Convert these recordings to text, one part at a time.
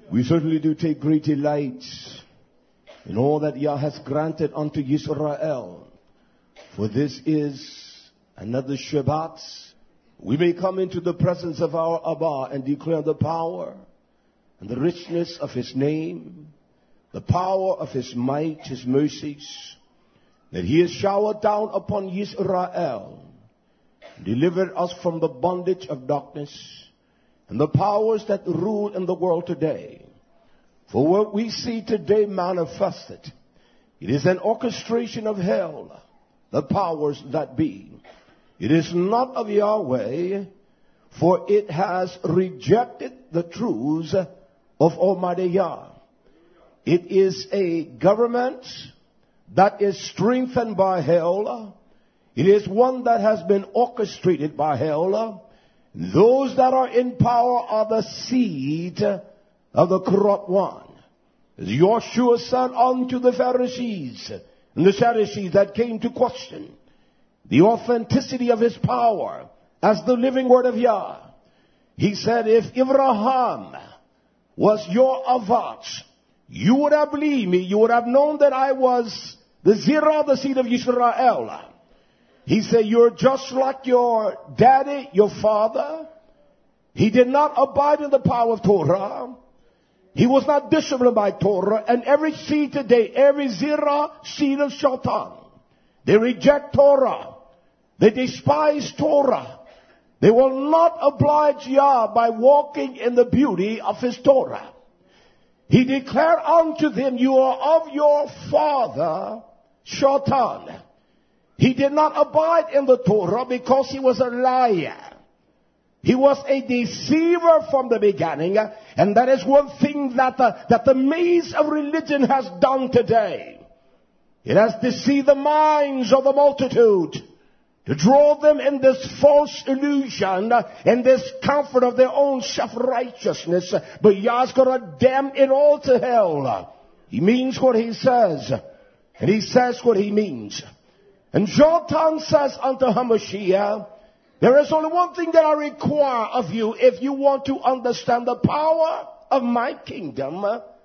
We certainly do take great delight in all that Yah has granted unto Israel. For this is another Shabbat. We may come into the presence of our Abba and declare the power and the richness of His name, the power of His might, His mercies, that He has showered down upon Israel, delivered us from the bondage of darkness and the powers that rule in the world today. For what we see today manifested, it is an orchestration of hell, the powers that be. It is not of Yahweh, for it has rejected the truths of Almighty Yah. It is a government that is strengthened by hell. It is one that has been orchestrated by hell. Those that are in power are the seed of the corrupt one. As Joshua said unto the Pharisees and the Sadducees that came to question the authenticity of His power as the living word of Yah, He said, if Abraham was your avat, you would have believed me. You would have known that I was the Zerah, the seed of Israel. He said, you're just like your daddy, your father. He did not abide in the power of Torah. He was not disciplined by Torah. And every seed today, every Zerah, seed of Shaitan, they reject Torah. They despise Torah. They will not oblige Yah by walking in the beauty of His Torah. He declared unto them, you are of your father, Shaitan. He did not abide in the Torah because he was a liar. He was a deceiver from the beginning. And that is one thing that the maze of religion has done today. It has deceived the minds of the multitude to draw them in this false illusion and this comfort of their own self-righteousness. But Yah's going to damn it all to hell. He means what He says. And He says what He means. And Shaitan says unto Hamashiach, there is only one thing that I require of you if you want to understand the power of my kingdom.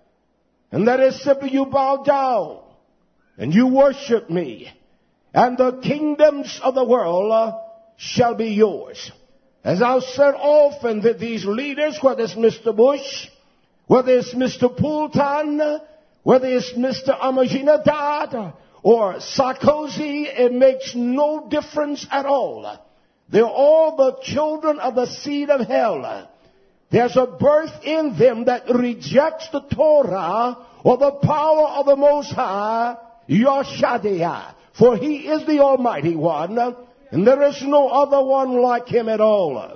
And that is simply you bow down and you worship me. And the kingdoms of the world shall be yours. As I've said often, that these leaders, whether it's Mr. Bush, whether it's Mr. Poulton, whether it's Mr. Ahmadinejad, or Sarkozy, it makes no difference at all. They're all the children of the seed of hell. There's a birth in them that rejects the Torah or the power of the Most High, Yahshua. For He is the Almighty One, and there is no other one like Him at all.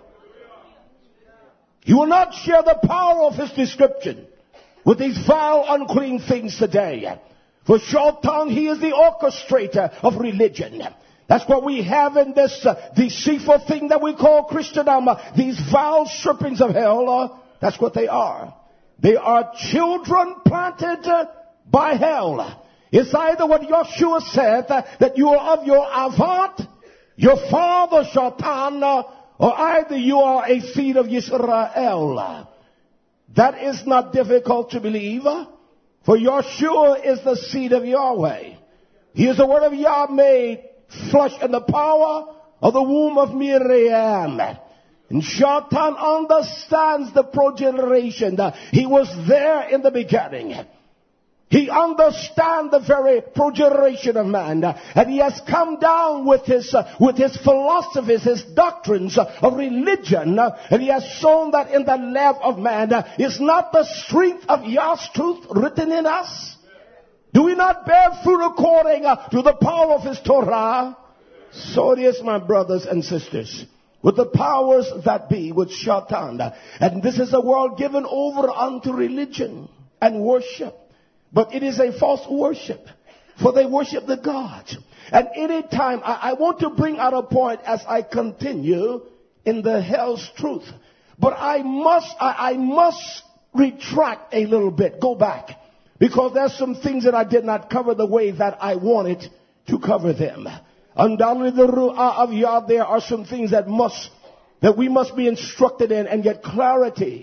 You will not share the power of His description with these vile, unclean things today. For Shaitan, he is the orchestrator of religion. That's what we have in this deceitful thing that we call Christendom. These vile serpents of hell, that's what they are. They are children planted by hell. It's either what Joshua said, that you are of your avat, your father Shaitan, or either you are a seed of Israel. That is not difficult to believe. For Yeshua is the seed of Yahweh. He is the word of Yah made flesh in the power of the womb of Miriam. And Shaitan understands the progeneration. He was there in the beginning. He understands the very progeneration of man. And he has come down with his philosophies, his doctrines of religion. And he has shown that in the love of man is not the strength of Yah's truth written in us. Do we not bear fruit according to the power of His Torah? So it is, my brothers and sisters, with the powers that be, with Shaitan. And this is a world given over unto religion and worship. But it is a false worship, for they worship the gods. And any time, I want to bring out a point as I continue in the hell's truth. But I must retract a little bit, go back. Because there's some things that I did not cover the way that I wanted to cover them. Undoubtedly the Ru'ah of Yah, there are some things that we must be instructed in and get clarity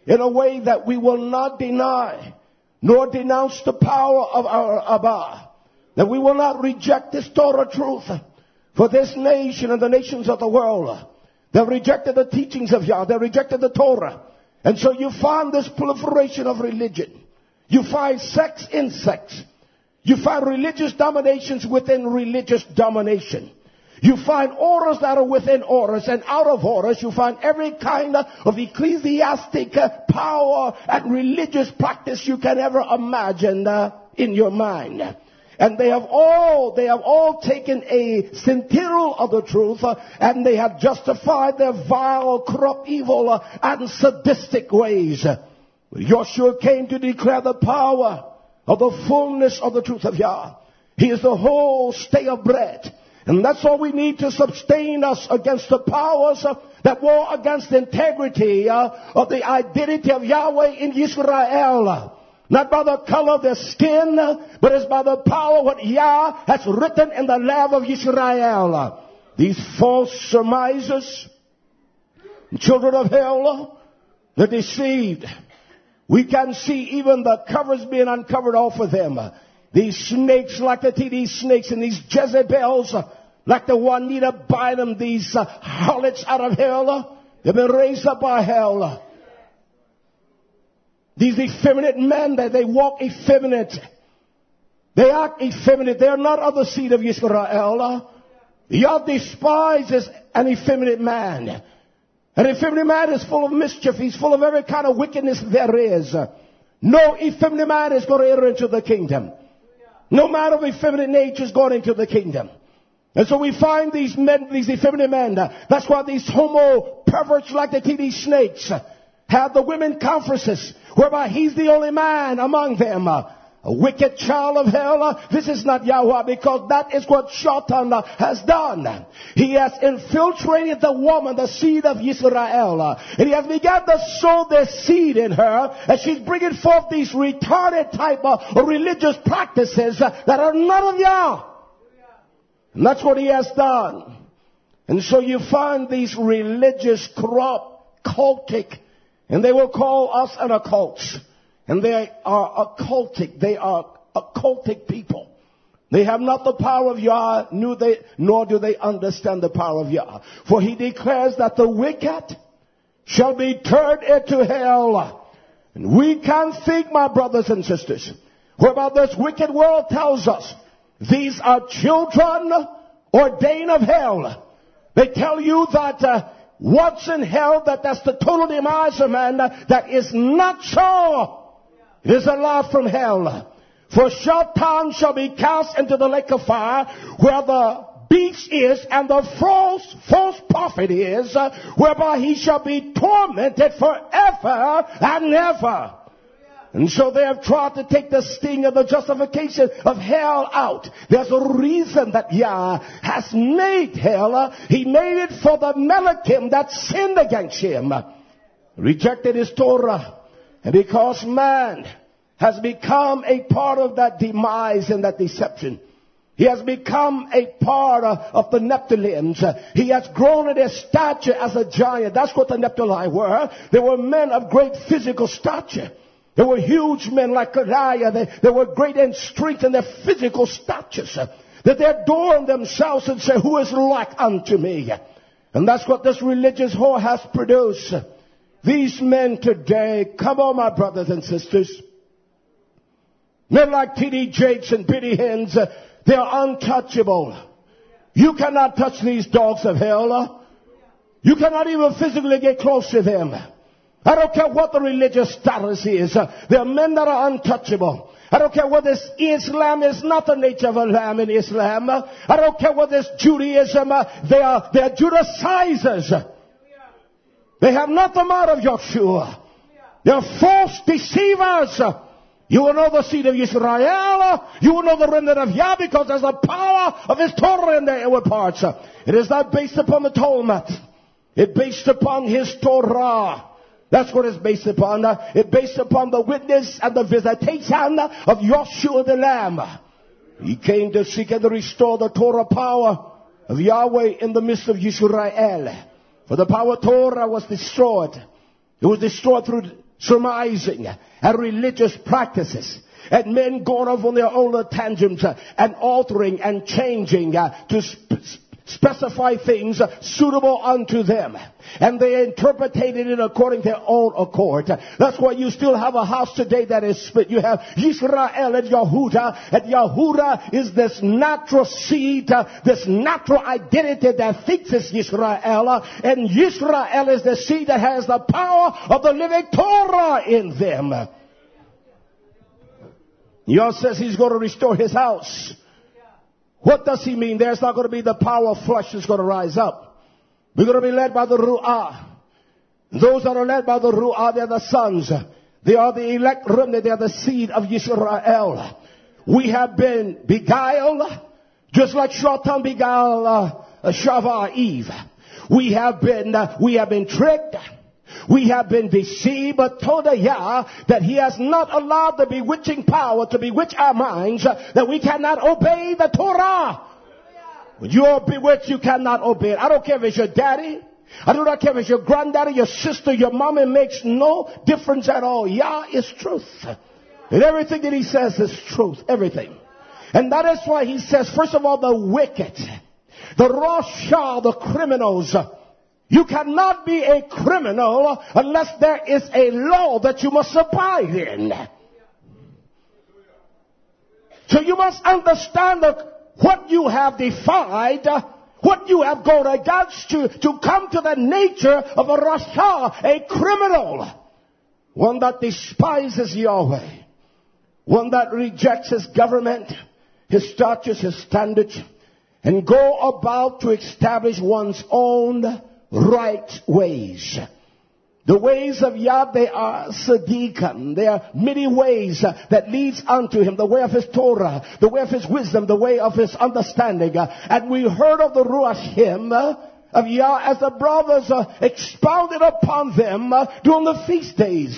in a way that we will not deny nor denounce the power of our Abba, that we will not reject this Torah truth. For this nation and the nations of the world, they've rejected the teachings of Yah. They rejected the Torah. And so you find this proliferation of religion. You find sex in sex. You find religious dominations within religious domination. You find orders that are within orders, and out of orders you find every kind of ecclesiastic power and religious practice you can ever imagine in your mind. And they have all taken a scintilla of the truth, and they have justified their vile, corrupt, evil, and sadistic ways. Joshua came to declare the power of the fullness of the truth of Yah. He is the whole stay of bread. And that's all we need to sustain us against the powers that war against the integrity of the identity of Yahweh in Israel. Not by the color of their skin, but it's by the power what Yah has written in the Lamb of Israel. These false surmisers, children of hell, they're deceived. We can see even the covers being uncovered off of them. These snakes, like the TD snakes, and these Jezebels, like the Juanita Bynum, these harlots out of hell, they've been raised up by hell. These effeminate men, they walk effeminate. They act effeminate. They are not of the seed of Israel. Yah despises an effeminate man. An effeminate man is full of mischief. He's full of every kind of wickedness there is. No effeminate man is going to enter into the kingdom. No man of effeminate nature is going into the kingdom. And so we find these men, these effeminate men. That's why these homo perverts like the TD snakes have the women conferences whereby he's the only man among them. A wicked child of hell. This is not Yahweh, because that is what Shaitan has done. He has infiltrated the woman, the seed of Israel. And he has begun to sow their seed in her. And she's bringing forth these retarded type of religious practices that are not of Yah. And that's what he has done. And so you find these religious, corrupt, cultic, and they will call us an occult. And they are occultic. They are occultic people. They have not the power of Yah, nor do they understand the power of Yah. For he declares that the wicked shall be turned into hell. And we can think, my brothers and sisters, whereby this wicked world tells us these are children ordained of hell. They tell you that once in hell, that's the total demise of man. That is not so. It is a lie from hell. For Shaitan shall be cast into the lake of fire, where the beast is and the false prophet is, whereby he shall be tormented forever and ever. And so they have tried to take the sting of the justification of hell out. There's a reason that Yah has made hell. He made it for the Melachim that sinned against him, rejected his Torah. And because man has become a part of that demise and that deception, he has become a part of the Nephilims. He has grown in his stature as a giant. That's what the Nephilim were. They were men of great physical stature. They were huge men like Goliath. They were great in strength in their physical statures. That they adorn themselves and say, who is like unto me? And that's what this religious whore has produced. These men today, come on my brothers and sisters, men like T.D. Jakes and Biddy Hens, they are untouchable. You cannot touch these dogs of hell. You cannot even physically get close to them. I don't care what the religious status is. There are men that are untouchable. I don't care whether this Islam is not the nature of a lamb in Islam. I don't care whether this Judaism, they are Judaizers. They have not the mind of Yeshua. They are false deceivers. You will know the seed of Israel. You will know the remnant of Yah, because there's the power of his Torah in their inward parts. It is not based upon the Talmud. It's based upon his Torah. That's what it's based upon. It's based upon the witness and the visitation of Yeshua the Lamb. He came to seek and to restore the Torah power of Yahweh in the midst of Israel. For the power of Torah was destroyed. It was destroyed through surmising, and religious practices. And men going off on their own tangents and altering and changing to specify things suitable unto them. And they interpreted it according to their own accord. That's why you still have a house today that is split. You have Israel and Yehuda. And Yehuda is this natural seed, this natural identity that thinks it's Israel. And Israel is the seed that has the power of the living Torah in them. Yah says he's going to restore his house. What does he mean? There's not going to be the power of flesh that's going to rise up. We're going to be led by the Ru'ah. Those that are led by the Ru'ah, they're the sons. They are the elect remnant. They are the seed of Yisrael. We have been beguiled, just like Shatan beguiled Shava Eve. We have been tricked. We have been deceived, but told Yah that he has not allowed the bewitching power to bewitch our minds, that we cannot obey the Torah. When you are bewitched, you cannot obey it. I don't care if it's your daddy. I do not care if it's your granddaddy, your sister, your mom. It makes no difference at all. Yah is truth. And everything that he says is truth. Everything. And that is why he says, first of all, the wicked, the Rasha, the criminals. You cannot be a criminal unless there is a law that you must abide in. So you must understand that what you have defied, what you have gone against to come to the nature of a Rasha, a criminal. One that despises Yahweh. One that rejects his government, his statutes, his standards, and go about to establish one's own right ways. The ways of Yah, they are Sadiqan. They are many ways that leads unto him. The way of his Torah, the way of his wisdom, the way of his understanding. And we heard of the Ruach hymn of Yah as the brothers expounded upon them during the feast days.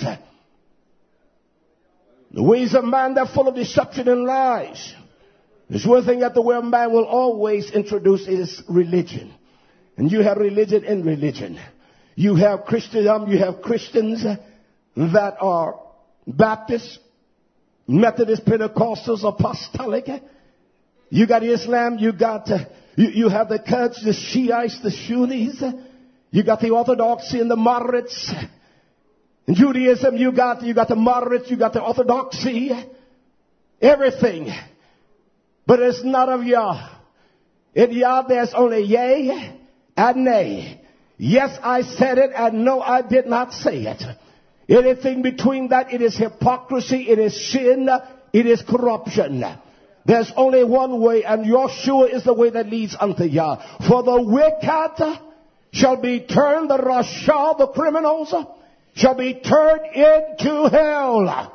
The ways of man, they're full of deception and lies. There's one thing that the way of man will always introduce is religion. And you have religion in religion. You have Christendom, you have Christians that are Baptists, Methodist, Pentecostals, Apostolic. You got Islam, you got, you have the Kurds, the Shiites, the Sunnis. You got the Orthodoxy and the moderates. In Judaism, you got the moderates, you got the Orthodoxy. Everything. But it's not of Yah. In Yah, there's only yea and nay. Yes, I said it, and no, I did not say it. Anything between that, it is hypocrisy, it is sin, it is corruption. There's only one way, and Yeshua is the way that leads unto Yah. For the wicked shall be turned, the Rasha, the criminals, shall be turned into hell.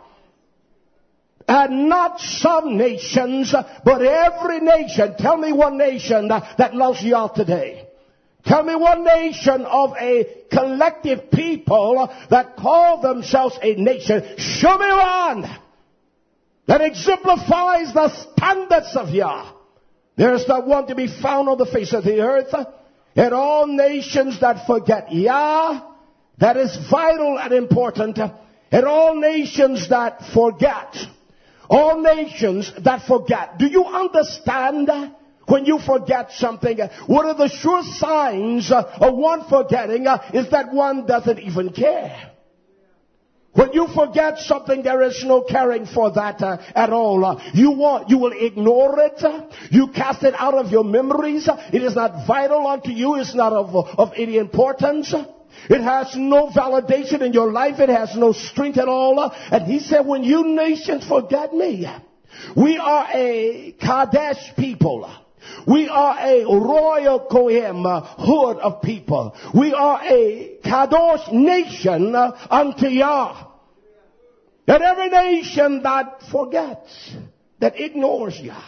And not some nations, but every nation. Tell me one nation that loves Yah today. Tell me one nation of a collective people that call themselves a nation. Show me one that exemplifies the standards of Yah. There is not one to be found on the face of the earth. And all nations that forget Yah, that is vital and important. And all nations that forget. All nations that forget. Do you understand? When you forget something, one of the sure signs of one forgetting is that one doesn't even care. When you forget something, there is no caring for that at all. You will ignore it. You cast it out of your memories. It is not vital unto you. It's not of any importance. It has no validation in your life. It has no strength at all. And he said, when you nations forget me, we are a Kadesh people. We are a royal Kohem hood of people. We are a Kadosh nation unto Yah. And every nation that forgets, that ignores Yah,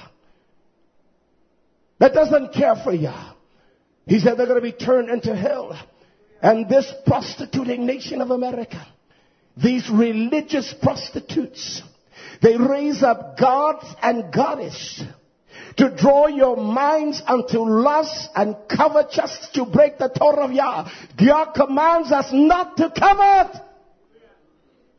that doesn't care for Yah, he said they're going to be turned into hell. And this prostituting nation of America, these religious prostitutes, they raise up gods and goddesses to draw your minds unto lust and covetousness, to break the Torah of Yah. Yah commands us not to covet.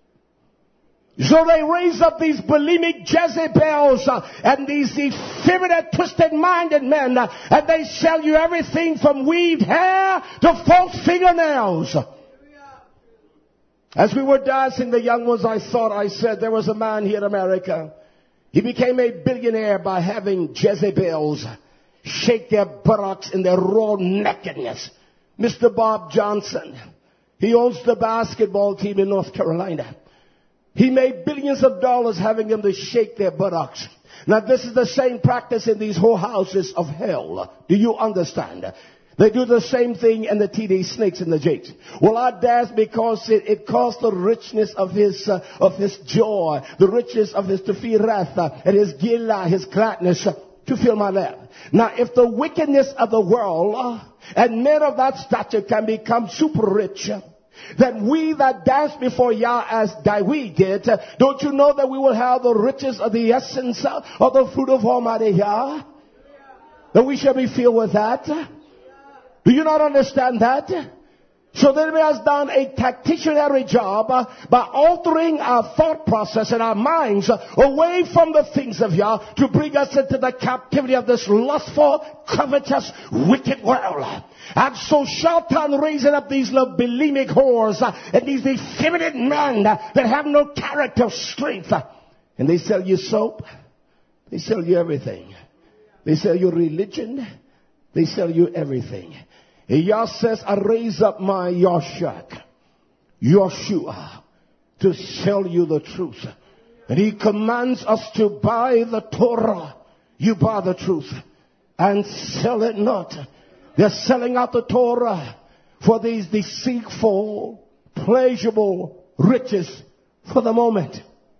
So they raise up these bulimic Jezebels and these effeminate, twisted-minded men, and they sell you everything from weaved hair to false fingernails. As we were dancing, the young ones, I said, there was a man here in America. He became a billionaire by having Jezebels shake their buttocks in their raw nakedness. Mr. Bob Johnson. He owns the basketball team in North Carolina. He made billions of dollars having them to shake their buttocks. Now this is the same practice in these whorehouses of hell. Do you understand? They do the same thing in the TD Snakes and the Jakes. Well, I dance because it caused the richness of his joy, the richness of his tefireth, and his gila, his gladness, to fill my lap. Now, if the wickedness of the world and men of that stature can become super rich, then we that dance before Yah as we did, don't you know that we will have the riches of the essence of the fruit of Almighty Yah? That we shall be filled with that? Do you not understand that? So the enemy has done a tactitionary job by altering our thought process and our minds away from the things of Yah to bring us into the captivity of this lustful, covetous, wicked world. And so Shaitan raising up these bulimic whores and these effeminate men that have no character, strength. And they sell you soap. They sell you everything. They sell you religion. They sell you everything. Yah says, I raise up my Yoshua, to sell you the truth. And he commands us to buy the Torah. You buy the truth and sell it not. They're selling out the Torah for these deceitful, pleasurable riches for the moment.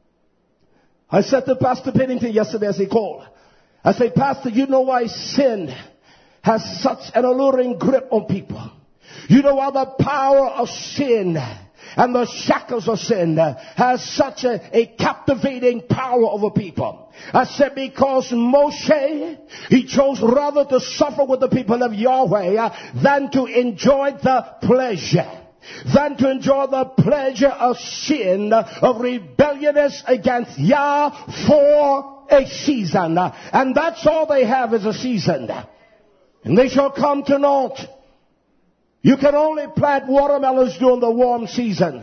I said to Pastor Pennington yesterday as he called, I said, Pastor, you know why sin has such an alluring grip on people? You know why the power of sin and the shackles of sin has such a captivating power over people? I said because Moshe, he chose rather to suffer with the people of Yahweh than to enjoy the pleasure. Than to enjoy the pleasure of sin, of rebelliousness against Yah for a season. And that's all they have is a season. And they shall come to naught. You can only plant watermelons during the warm season.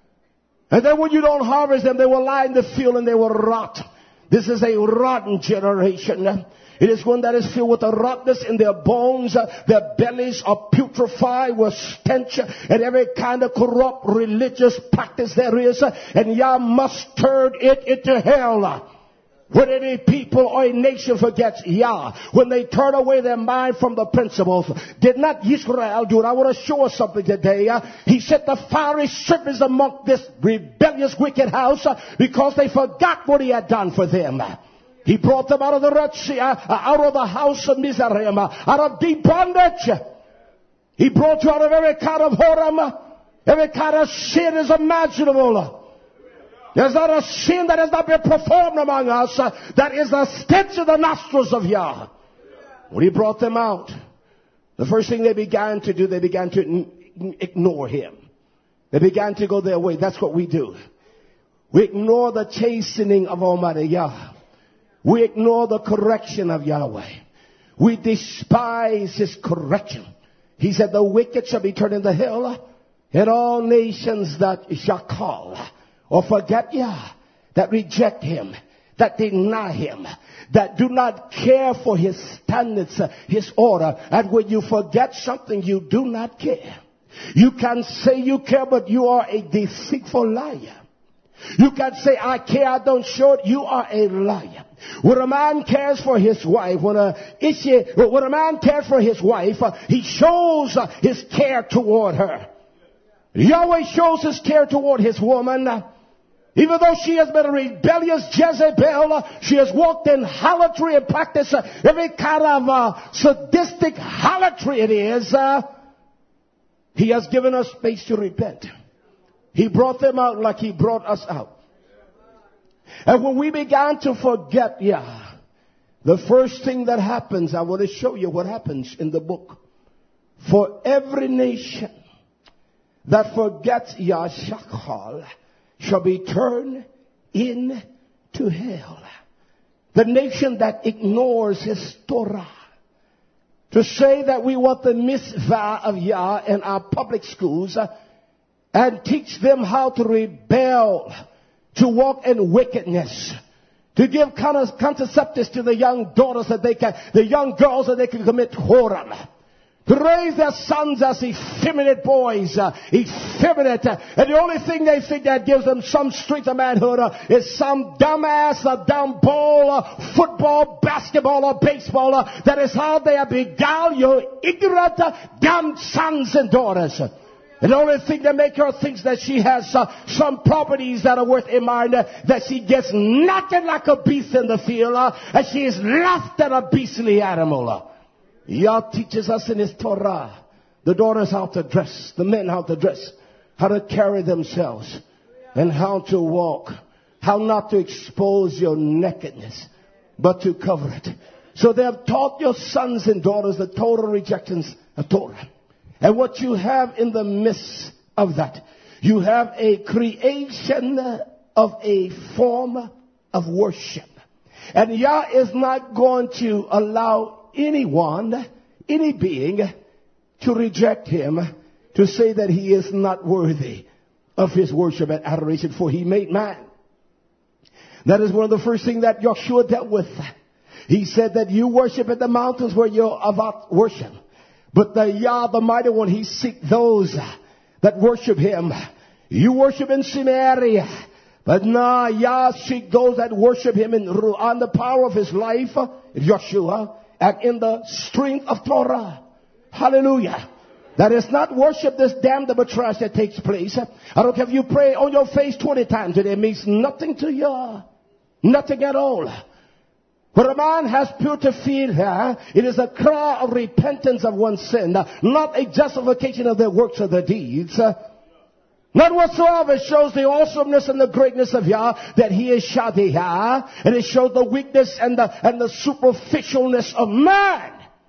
And then when you don't harvest them, they will lie in the field and they will rot. This is a rotten generation. It is one that is filled with a rottenness in their bones. Their bellies are putrefied with stench and every kind of corrupt religious practice there is. And Yah must turn it into hell. When any people or a nation forgets Yah, when they turn away their mind from the principles, did not Israel do it? I want to show us something today. He set the fiery serpents among this rebellious wicked house because they forgot what he had done for them. He brought them out of the Red Sea, out of the house of Mizraim, out of deep bondage. He brought you out of every kind of whoredom, every kind of sin is imaginable. There's not a sin that has not been performed among us that is the stench of the nostrils of Yah. When he brought them out, the first thing they began to do, they began to ignore him. They began to go their way. That's what we do. We ignore the chastening of Almighty Yah. We ignore the correction of Yahweh. We despise his correction. He said, the wicked shall be turned into hell, and all nations that shall call or forget Yah, that reject him, that deny him, that do not care for his standards, his order. And when you forget something, you do not care. You can say you care, but you are a deceitful liar. You can say, I care, I don't show it. You are a liar. When a man cares for his wife, when a man cares for his wife, he shows his care toward her. Yahweh shows his care toward his woman. Even though she has been a rebellious Jezebel, she has walked in harlotry and practiced every kind of sadistic harlotry it is. He has given us space to repent. He brought them out like he brought us out. And when we began to forget Yah, the first thing that happens, I want to show you what happens in the book. For every nation that forgets Yah Shachal shall be turned into hell. The nation that ignores his Torah. To say that we want the mitzvah of Yah in our public schools and teach them how to rebel, to walk in wickedness, to give contraceptives to the young daughters the young girls that they can commit whoredom. To raise their sons as effeminate boys, effeminate. And the only thing they think that gives them some strength of manhood is some dumbass, a dumb ball, football, basketball, or baseball. That is how they have beguiled your ignorant, dumb sons and daughters. And the only thing that make her think that she has some properties that are worth a mind, that she gets nothing like a beast in the field, and she is less than a beastly animal. Yah teaches us in his Torah, the daughters how to dress, the men how to dress, how to carry themselves, and how to walk, how not to expose your nakedness, but to cover it. So they have taught your sons and daughters the total rejections of Torah. And what you have in the midst of that, you have a creation of a form of worship. And Yah is not going to allow anyone, any being, to reject him, to say that he is not worthy of his worship and adoration, for he made man. That is one of the first things that Joshua dealt with. He said that you worship at the mountains where you're about worship. But the Yah, the mighty one, he seeks those that worship him. You worship in Samaria. But nah, Yah seeks those that worship him on the power of his life, Joshua, and in the strength of Torah. Hallelujah. That is not worship, this damnable trash that takes place. I don't care if you pray on your face 20 times today. It means nothing to you. Nothing at all. When a man has purified, it is a cry of repentance of one's sin, not a justification of their works or their deeds. Not whatsoever. It shows the awesomeness and the greatness of Yah, that he is Shaddai, and it shows the weakness and the superficialness of man.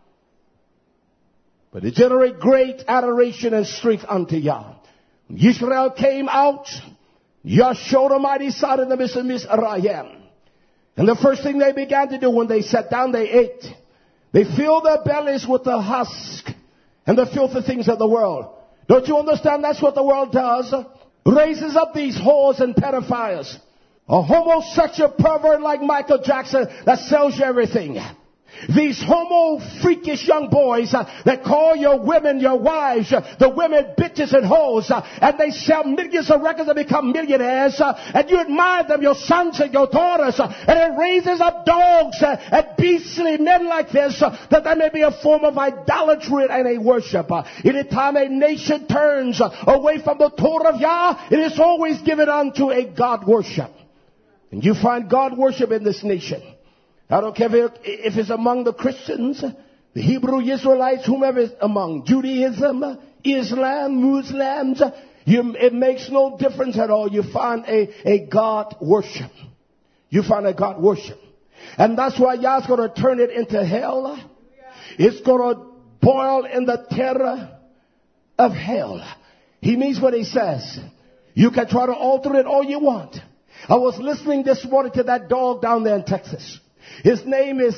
But it generates great adoration and strength unto Yah. When Israel came out, Yah showed a mighty side in the midst of Mizraim. And the first thing they began to do when they sat down, they ate. They filled their bellies with the husk and the filthy things of the world. Don't you understand that's what the world does? Raises up these whores and pedophiles. A homosexual pervert like Michael Jackson that sells you everything. These homo freakish young boys that call your women your wives, the women bitches and hoes, and they sell millions of records and become millionaires, and you admire them, your sons and your daughters, and it raises up dogs and beastly men like this, that there may be a form of idolatry and a worship. Anytime a nation turns away from the Torah of Yah, it is always given unto a God worship. And you find God worship in this nation. I don't care if it's among the Christians, the Hebrew Israelites, whomever is among Judaism, Islam, Muslims. It makes no difference at all. You find a God worship. You find a God worship. And that's why Yah's going to turn it into hell. It's going to boil in the terror of hell. He means what he says. You can try to alter it all you want. I was listening this morning to that dog down there in Texas. His name is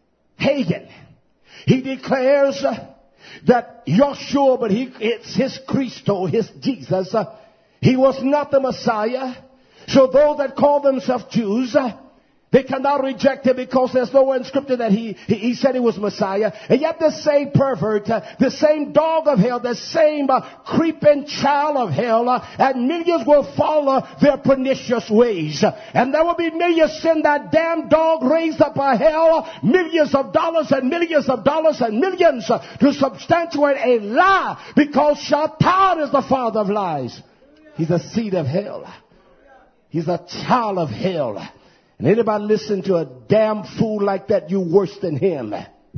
Hagen. He declares that Joshua, but it's his Christo, his Jesus. He was not the Messiah. So those that call themselves Jews, they cannot reject him because there's nowhere in Scripture that he said he was Messiah. And yet the same pervert, the same dog of hell, the same creeping child of hell, and millions will follow their pernicious ways. And there will be millions send that damn dog raised up by hell, millions of dollars and millions of dollars and millions to substantiate a lie, because Shaitan is the father of lies. He's a seed of hell. He's a child of hell. And anybody listen to a damn fool like that, you worse than him.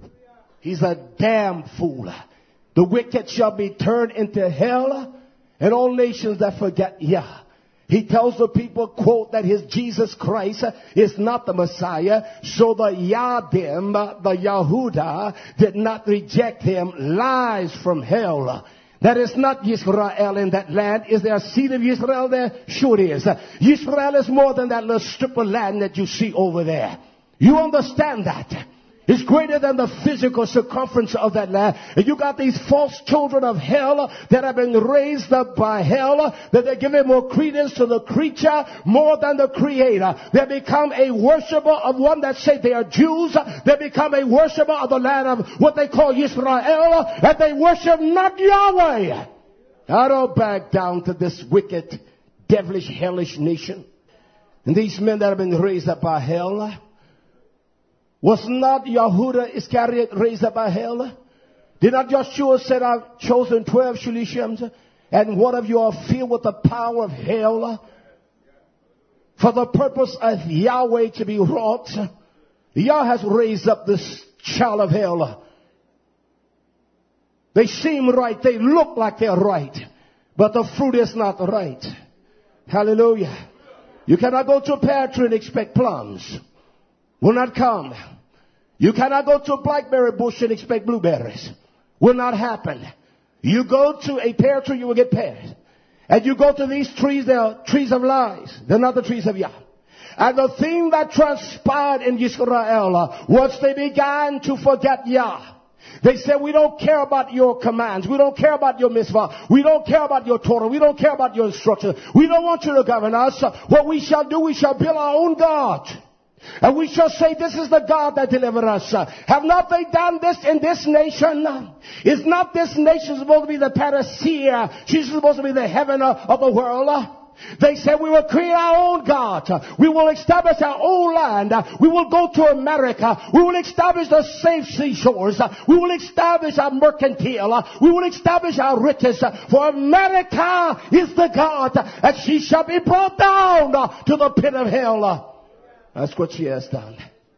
He's a damn fool. The wicked shall be turned into hell, and all nations that forget Yah. He tells the people, quote, that his Jesus Christ is not the Messiah. So the Yadim, the Yahudah, did not reject him. Lies from hell. that is not Israel in that land. Is there a seed of Israel there? Sure it is. Israel is more than that little strip of land that you see over there. You understand that? It's greater than the physical circumference of that land. And you got these false children of hell that have been raised up by hell, that they're giving more credence to the creature more than the creator. They become a worshiper of one that say they are Jews. They become a worshiper of the land of what they call Israel, and they worship not Yahweh. I don't back down to this wicked, devilish, hellish nation. And these men that have been raised up by hell, was not Yehuda Iscariot raised up by hell? Did not Joshua say, I've chosen 12 Shulishims, and one of you are filled with the power of hell for the purpose of Yahweh to be wrought? Yah has raised up this child of hell. They seem right. They look like they're right. But the fruit is not right. Hallelujah. You cannot go to a pear tree and expect plums. Will not come. You cannot go to a blackberry bush and expect blueberries. Will not happen. You go to a pear tree, you will get pears. And you go to these trees, they are trees of lies. They're not the trees of Yah. And the thing that transpired in Israel was they began to forget Yah. They said, we don't care about your commands. We don't care about your mitzvah. We don't care about your Torah. We don't care about your instructions. We don't want you to govern us. What we shall do, we shall build our own God. And we shall say, this is the God that delivered us. Have not they done this in this nation? Is not this nation supposed to be the panacea? She's supposed to be the heaven of the world. They said we will create our own God. We will establish our own land. We will go to America. We will establish the safe seashores. We will establish our mercantile. We will establish our riches. For America is the God, and she shall be brought down to the pit of hell. That's what she has done.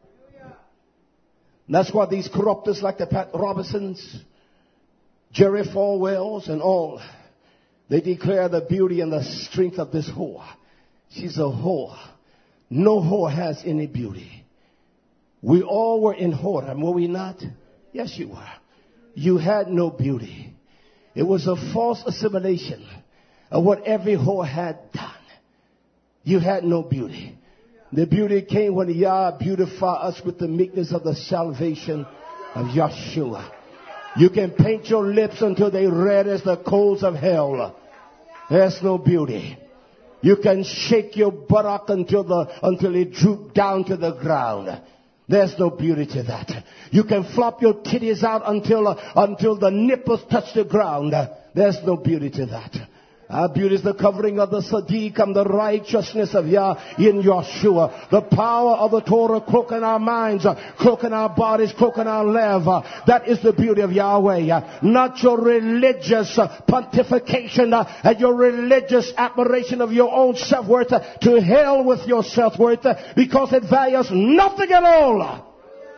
That's why these corruptors like the Pat Robinsons, Jerry Falwells, and all, they declare the beauty and the strength of this whore. She's a whore. No whore has any beauty. We all were in whoredom, were we not? Yes, you were. You had no beauty. It was a false assimilation of what every whore had done. You had no beauty. The beauty came when Yah beautified us with the meekness of the salvation of Yeshua. You can paint your lips until they red as the coals of hell. There's no beauty. You can shake your buttock until it droop down to the ground. There's no beauty to that. You can flop your titties out until the nipples touch the ground. There's no beauty to that. Our beauty is the covering of the Sadiq and the righteousness of Yah in Yeshua. The power of the Torah cloaking our minds, cloaking our bodies, cloaking our life. That is the beauty of Yahweh. Not your religious pontification and your religious admiration of your own self-worth. To hell with your self-worth, because it values nothing at all.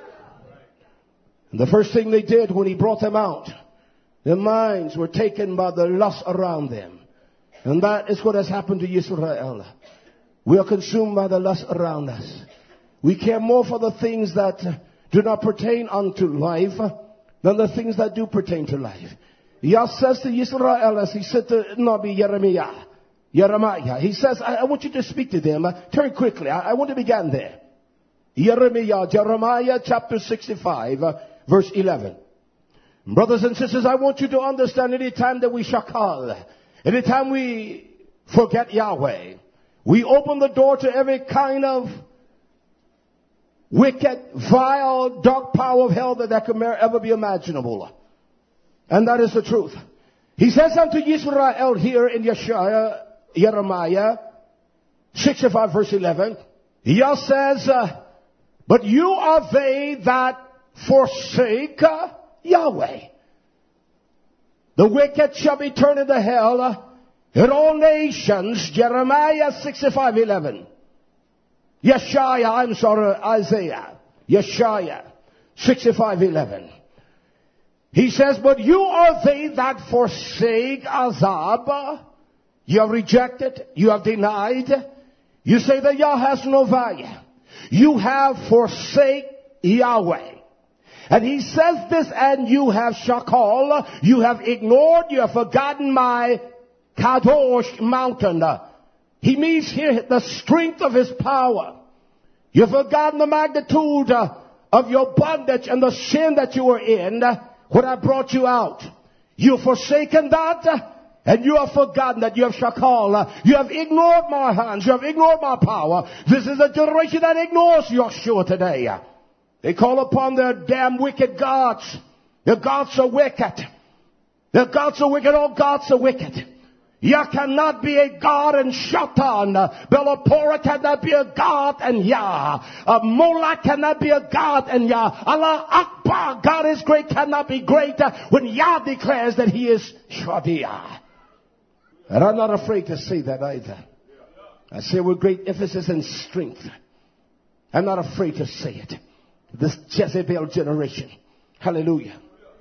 And the first thing they did when he brought them out, their minds were taken by the lust around them. And that is what has happened to Israel. We are consumed by the lust around us. We care more for the things that do not pertain unto life than the things that do pertain to life. Yah says to Israel, as he said to Nabi Jeremiah, he says, I want you to speak to them. Turn quickly. I want to begin there. Jeremiah chapter 65, verse 11. Brothers and sisters, I want you to understand, any time that we shakal, anytime we forget Yahweh, we open the door to every kind of wicked, vile, dark power of hell that could ever be imaginable. And that is the truth. He says unto Israel here in Jeremiah 65 verse 11, Yah says, but you are they that forsake Yahweh. The wicked shall be turned into hell in all nations. Jeremiah 65:11. Isaiah. Yeshaya 65:11. He says, but you are they that forsake Azab. You have rejected. You have denied. You say that Yah has no value. You have forsake Yahweh. And he says this, and you have shakal, you have ignored, you have forgotten my Kadosh mountain. He means here the strength of his power. You've forgotten the magnitude of your bondage and the sin that you were in when I brought you out. You've forsaken that, and you have forgotten that you have shakal. You have ignored my hands. You have ignored my power. This is a generation that ignores Yeshua today. They call upon their damn wicked gods. Their gods are wicked. Their gods are wicked. All gods are wicked. Yah cannot be a God and Shatan. Belapora cannot be a God and Yah. Molech cannot be a God and Yah. Allah Akbar, God is great, cannot be great when Yah declares that he is Shadia. And I'm not afraid to say that either. I say with great emphasis and strength. I'm not afraid to say it. This Jezebel generation. Hallelujah.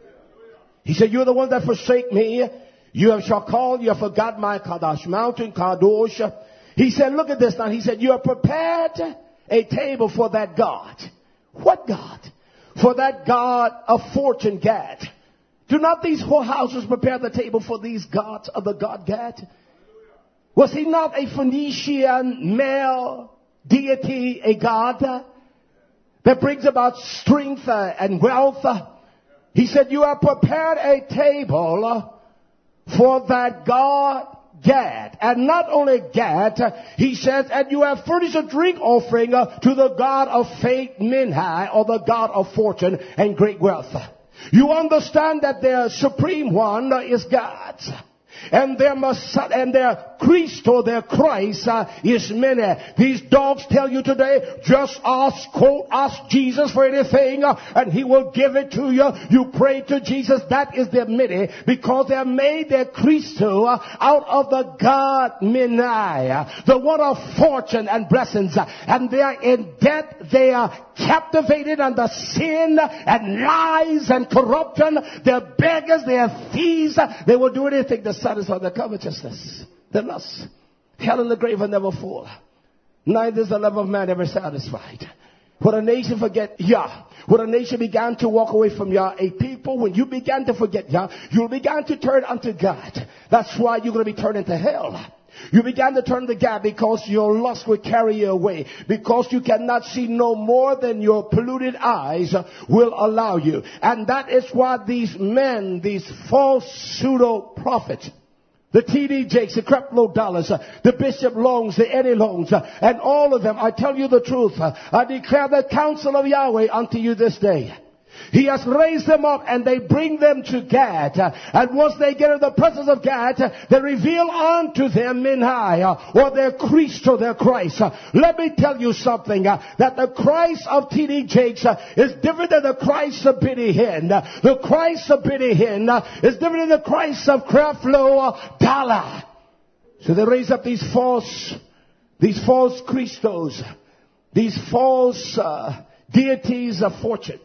He said, you're the one that forsake me. You have shakal, you have forgot my Kadosh mountain, Kadosh. He said, look at this now. He said, you have prepared a table for that God. What God? For that God of fortune, Gad. Do not these whorehouses prepare the table for these gods of the God Gad? Was he not a Phoenician male deity, a god that brings about strength and wealth? He said, you have prepared a table for that God Gad. And not only Gad, he says, and you have furnished a drink offering to the God of fate, Minhai, or the God of fortune and great wealth. You understand that their supreme one is God's. And their Christ or their Christ is many. These dogs tell you today, just ask Jesus for anything and he will give it to you. You pray to Jesus, that is their many, because they have made their Christ out of the God Minai, the one of fortune and blessings. And they are in debt, they are captivated under sin and lies and corruption. They're beggars, they're thieves. They will do anything to satisfy their covetousness, their lust. Hell and the grave will never fall. Neither is the love of man ever satisfied. When a nation forget Yah, when a nation began to walk away from Yah, a people, when you began to forget Yah, you began to turn unto God. That's why you're going to be turned into hell. You began to turn to God because your lust will carry you away. Because you cannot see no more than your polluted eyes will allow you. And that is why these men, these false pseudo-prophets, the T.D. Jakes, the Creflo Dollars, the Bishop Longs, the Eddie Longs, and all of them, I tell you the truth, I declare the counsel of Yahweh unto you this day. He has raised them up and they bring them to Gad. And once they get in the presence of Gad, they reveal unto them Minhai, or their Christ or their Christ. Let me tell you something, that the Christ of T.D. Jakes is different than the Christ of Benny Hinn. The Christ of Benny Hinn is different than the Christ of Creflo Dollar. So they raise up these false Christos, these false deities of fortune.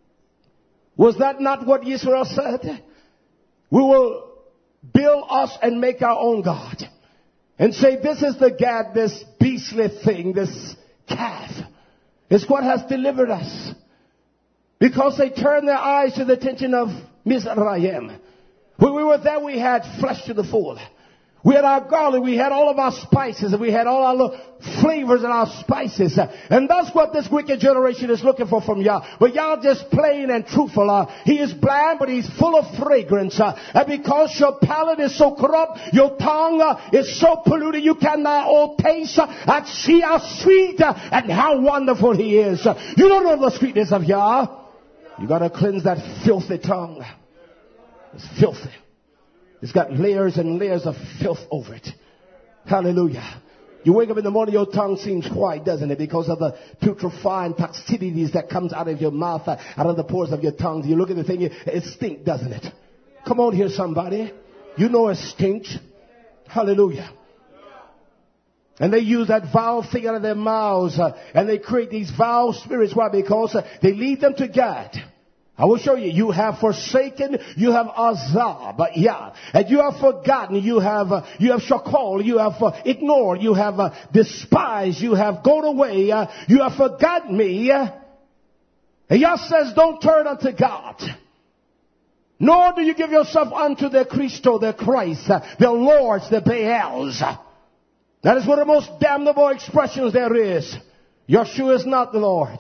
Was that not what Israel said? We will build us and make our own God. And say, this is the Gad, this beastly thing, this calf. It's what has delivered us. Because they turned their eyes to the attention of Mizraim. When we were there, we had flesh to the full. We had our garlic, we had all of our spices, and we had all our flavors and our spices. And that's what this wicked generation is looking for from Yah. But Yah just plain and truthful. He is bland, but he's full of fragrance. And because your palate is so corrupt, your tongue is so polluted, you cannot all taste and see how sweet and how wonderful he is. You don't know the sweetness of Yah. You got to cleanse that filthy tongue. It's filthy. It's got layers and layers of filth over it. Hallelujah. You wake up in the morning, your tongue seems white, doesn't it? Because of the putrefying toxicities that comes out of your mouth, out of the pores of your tongue. You look at the thing, it stinks, doesn't it? Come on here, somebody. You know it stinks. Hallelujah. And they use that vile thing out of their mouths, and they create these vile spirits. Why? Because they lead them to God. I will show you. You have forsaken, you have azab, yeah, and you have forgotten, you have shakal, you have ignored, you have despised, you have gone away, you have forgotten me, And Yah says, don't turn unto God. Nor do you give yourself unto their Christo, their Christ, their lords, their Baals. That is one of the most damnable expressions there is. Yeshua is not the Lord.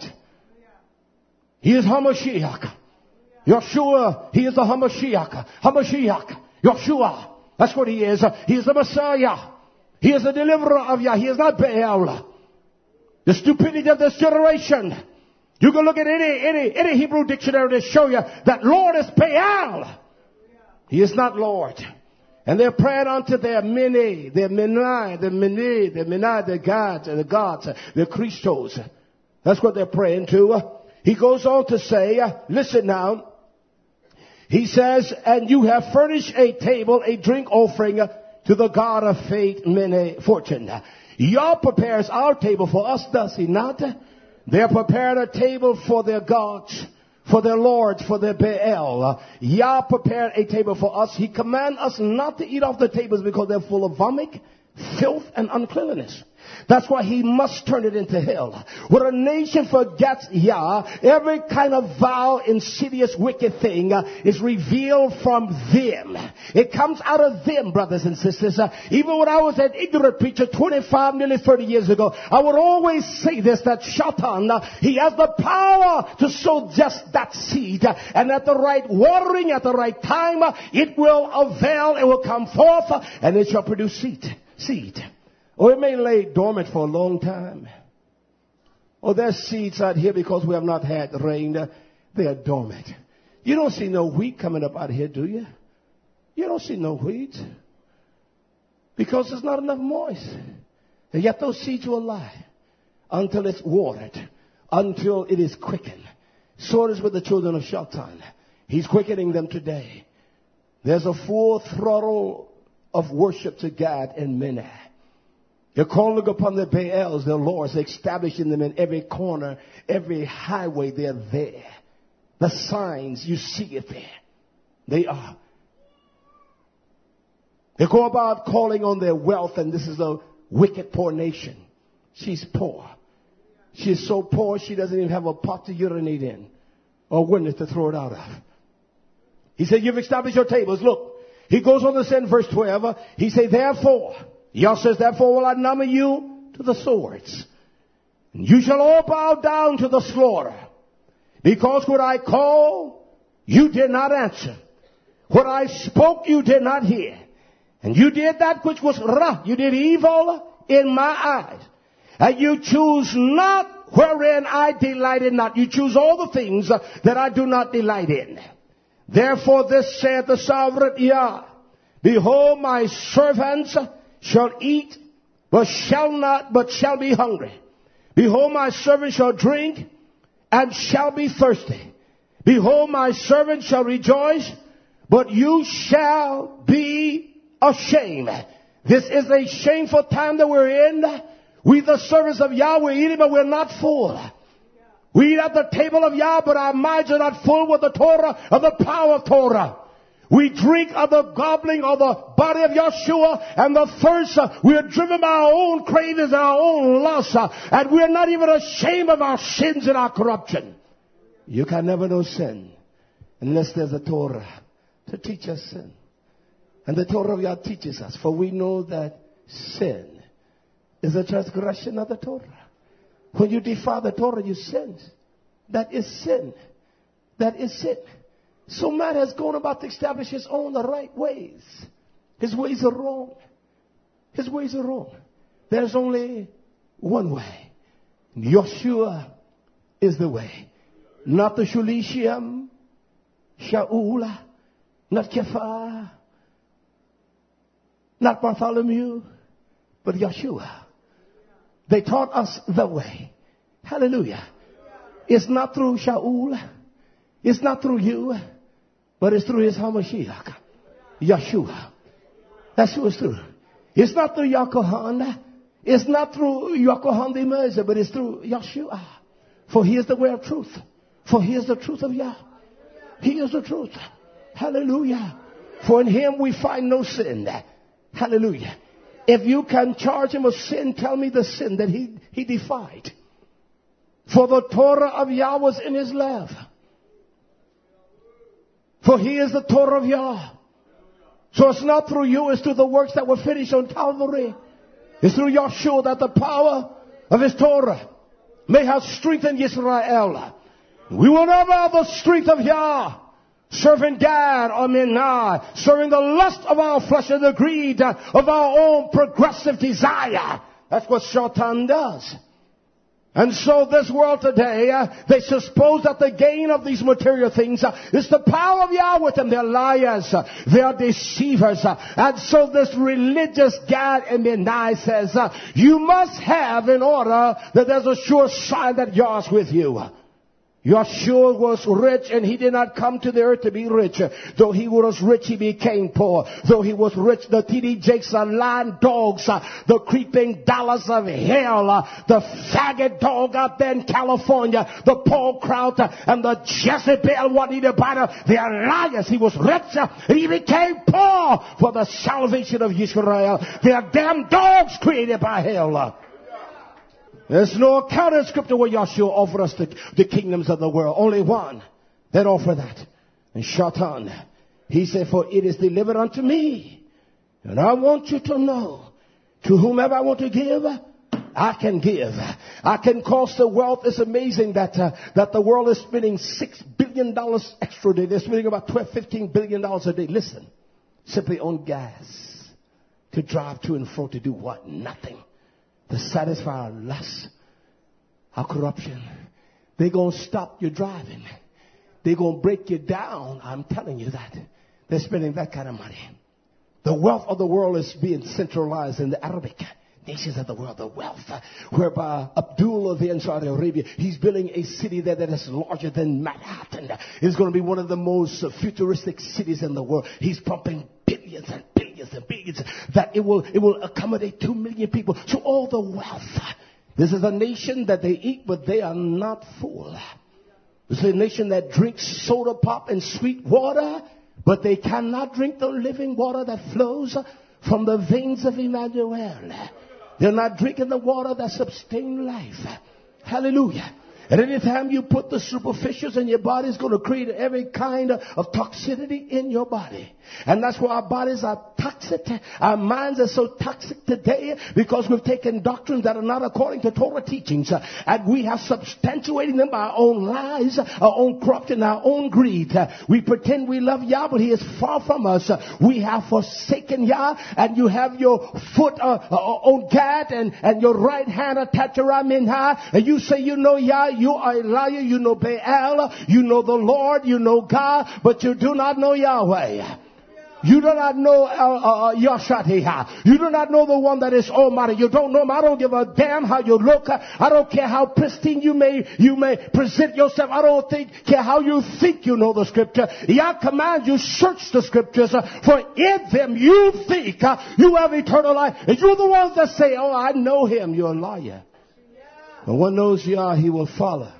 He is Hamashiach. Yeshua, he is the Hamashiach. Hamashiach. Yeshua. That's what he is. He is the Messiah. He is the deliverer of Yah. He is not Baal. The stupidity of this generation. You can look at any Hebrew dictionary to show you that Lord is Baal. He is not Lord. And they're praying unto their Mene, their Menai, their Mene, their Menai, their gods, and the gods, their Christos. That's what they're praying to. He goes on to say, listen now. He says, and you have furnished a table, a drink offering to the God of fate, Mene, fortune. Yah prepares our table for us, does he not? They have prepared a table for their gods, for their lords, for their Baal. Yah prepared a table for us. He commands us not to eat off the tables because they're full of vomit, filth, and uncleanness. That's why he must turn it into hell. When a nation forgets Yah, every kind of vile, insidious, wicked thing is revealed from them. It comes out of them, brothers and sisters. Even when I was an ignorant preacher 25, nearly 30 years ago, I would always say this, that Shaitan, he has the power to sow just that seed. And at the right watering, at the right time, it will avail, it will come forth, and it shall produce seed. Or it may lay dormant for a long time. Or there's seeds out here because we have not had rain. They are dormant. You don't see no wheat coming up out here, do you? You don't see no wheat. Because there's not enough moist. And yet those seeds will lie until it's watered, until it is quickened. So it is with the children of Shaitan. He's quickening them today. There's a full throttle of worship to God in Mene. They're calling upon the Baals, their lords, establishing them in every corner, every highway. They're there. The signs, you see it there. They are. They go about calling on their wealth, and this is a wicked, poor nation. She's poor. She's so poor she doesn't even have a pot to urinate in or window to throw it out of. He said, you've established your tables. Look, he goes on to say in verse 12, he said, therefore, Yah says, therefore will I number you to the swords. And you shall all bow down to the slaughter. Because when I called, you did not answer. When I spoke, you did not hear. And you did that which was wrong. You did evil in my eyes. And you choose not wherein I delighted not. You choose all the things that I do not delight in. Therefore this saith the sovereign Yah. Behold, my servants shall eat, but shall be hungry. Behold, my servant shall drink, and shall be thirsty. Behold, my servant shall rejoice, but you shall be ashamed. This is a shameful time that we're in. We, the servants of Yah, we're eating, but we're not full. We eat at the table of Yah, but our minds are not full with the Torah, of the power of Torah. We drink of the gobbling of the body of Yeshua and the thirst. We are driven by our own cravings and our own lusts. And we are not even ashamed of our sins and our corruption. You can never know sin unless there's a Torah to teach us sin. And the Torah of Yah teaches us. For we know that sin is a transgression of the Torah. When you defy the Torah, you sin. That is sin. That is sin. So man has gone about to establish his own the right ways. His ways are wrong. His ways are wrong. There's only one way. Yeshua is the way. Not the Shulishim, Shaul, not Kephah, not Bartholomew, but Yeshua. They taught us the way. Hallelujah. It's not through Shaul. It's not through you. But it's through his Hamashiach, Yeshua. That's who it's through. It's not through Yakohan. It's not through Yakohan the Mezah, but it's through Yeshua. For he is the way of truth. For he is the truth of Yah. He is the truth. Hallelujah. For in him we find no sin. Hallelujah. If you can charge him of sin, tell me the sin that he defied. For the Torah of Yah was in his love. For he is the Torah of Yah. So it's not through you, it's through the works that were finished on Calvary. It's through Yahshua that the power of his Torah may have strengthened Israel. We will never have the strength of Yah, serving Gad or Minah, serving the lust of our flesh and the greed of our own progressive desire. That's what Shaitan does. And so this world today, they suppose that the gain of these material things is the power of Yah with them. They're liars. They are deceivers. And so this religious Gad and Minai says, you must have in order that there's a sure sign that Yah's with you. Yahshua was rich and he did not come to the earth to be rich. Though he was rich, he became poor. Though he was rich, the TD Jakes, the lying dogs, the creeping dollars of hell, the faggot dog out there in California, the Paul Kraut and the Jezebel Juanita Biner, they are liars. He was rich and he became poor for the salvation of Israel. They are damn dogs created by hell. There's no account in Scripture where Yahshua offered us the kingdoms of the world. Only one that offered that. And Shaitan, he said, for it is delivered unto me. And I want you to know, to whomever I want to give, I can give. I can cause the wealth. It's amazing that the world is spending $6 billion extra a day. They're spending about $15 billion a day. Listen, simply on gas. To drive to and fro to do what? Nothing. To satisfy our lust, our corruption. They're going to stop your driving. They're going to break you down. I'm telling you that. They're spending that kind of money. The wealth of the world is being centralized in the Arabic nations of the world. The wealth whereby Abdullah there in Saudi Arabia, he's building a city there that is larger than Manhattan. It's going to be one of the most futuristic cities in the world. He's pumping billions and billions and billions that it will accommodate 2 million people. So all the wealth. This is a nation that they eat, but they are not full. This is a nation that drinks soda pop and sweet water, but they cannot drink the living water that flows from the veins of Emmanuel. They're not drinking the water that sustains life. Hallelujah. And anytime you put the superficials in your body, it's going to create every kind of toxicity in your body. And that's why our bodies are toxic. Our minds are so toxic today because we've taken doctrines that are not according to Torah teachings. And we have substantiated them by our own lies, our own corruption, our own greed. We pretend we love Yah, but he is far from us. We have forsaken Yah, and you have your foot on Gad and your right hand attached around Minha. And you say you know Yah. You are a liar. You know Baal. You know the Lord. You know God. But you do not know Yahweh. You do not know Yahshua. You do not know the one that is Almighty. You don't know him. I don't give a damn how you look. I don't care how pristine you may present yourself. I don't care how you think you know the Scripture. Yah commands you search the Scriptures, for in them you think you have eternal life. And you're the ones that say, oh, I know him. You're a liar. When one knows Yah, he will follow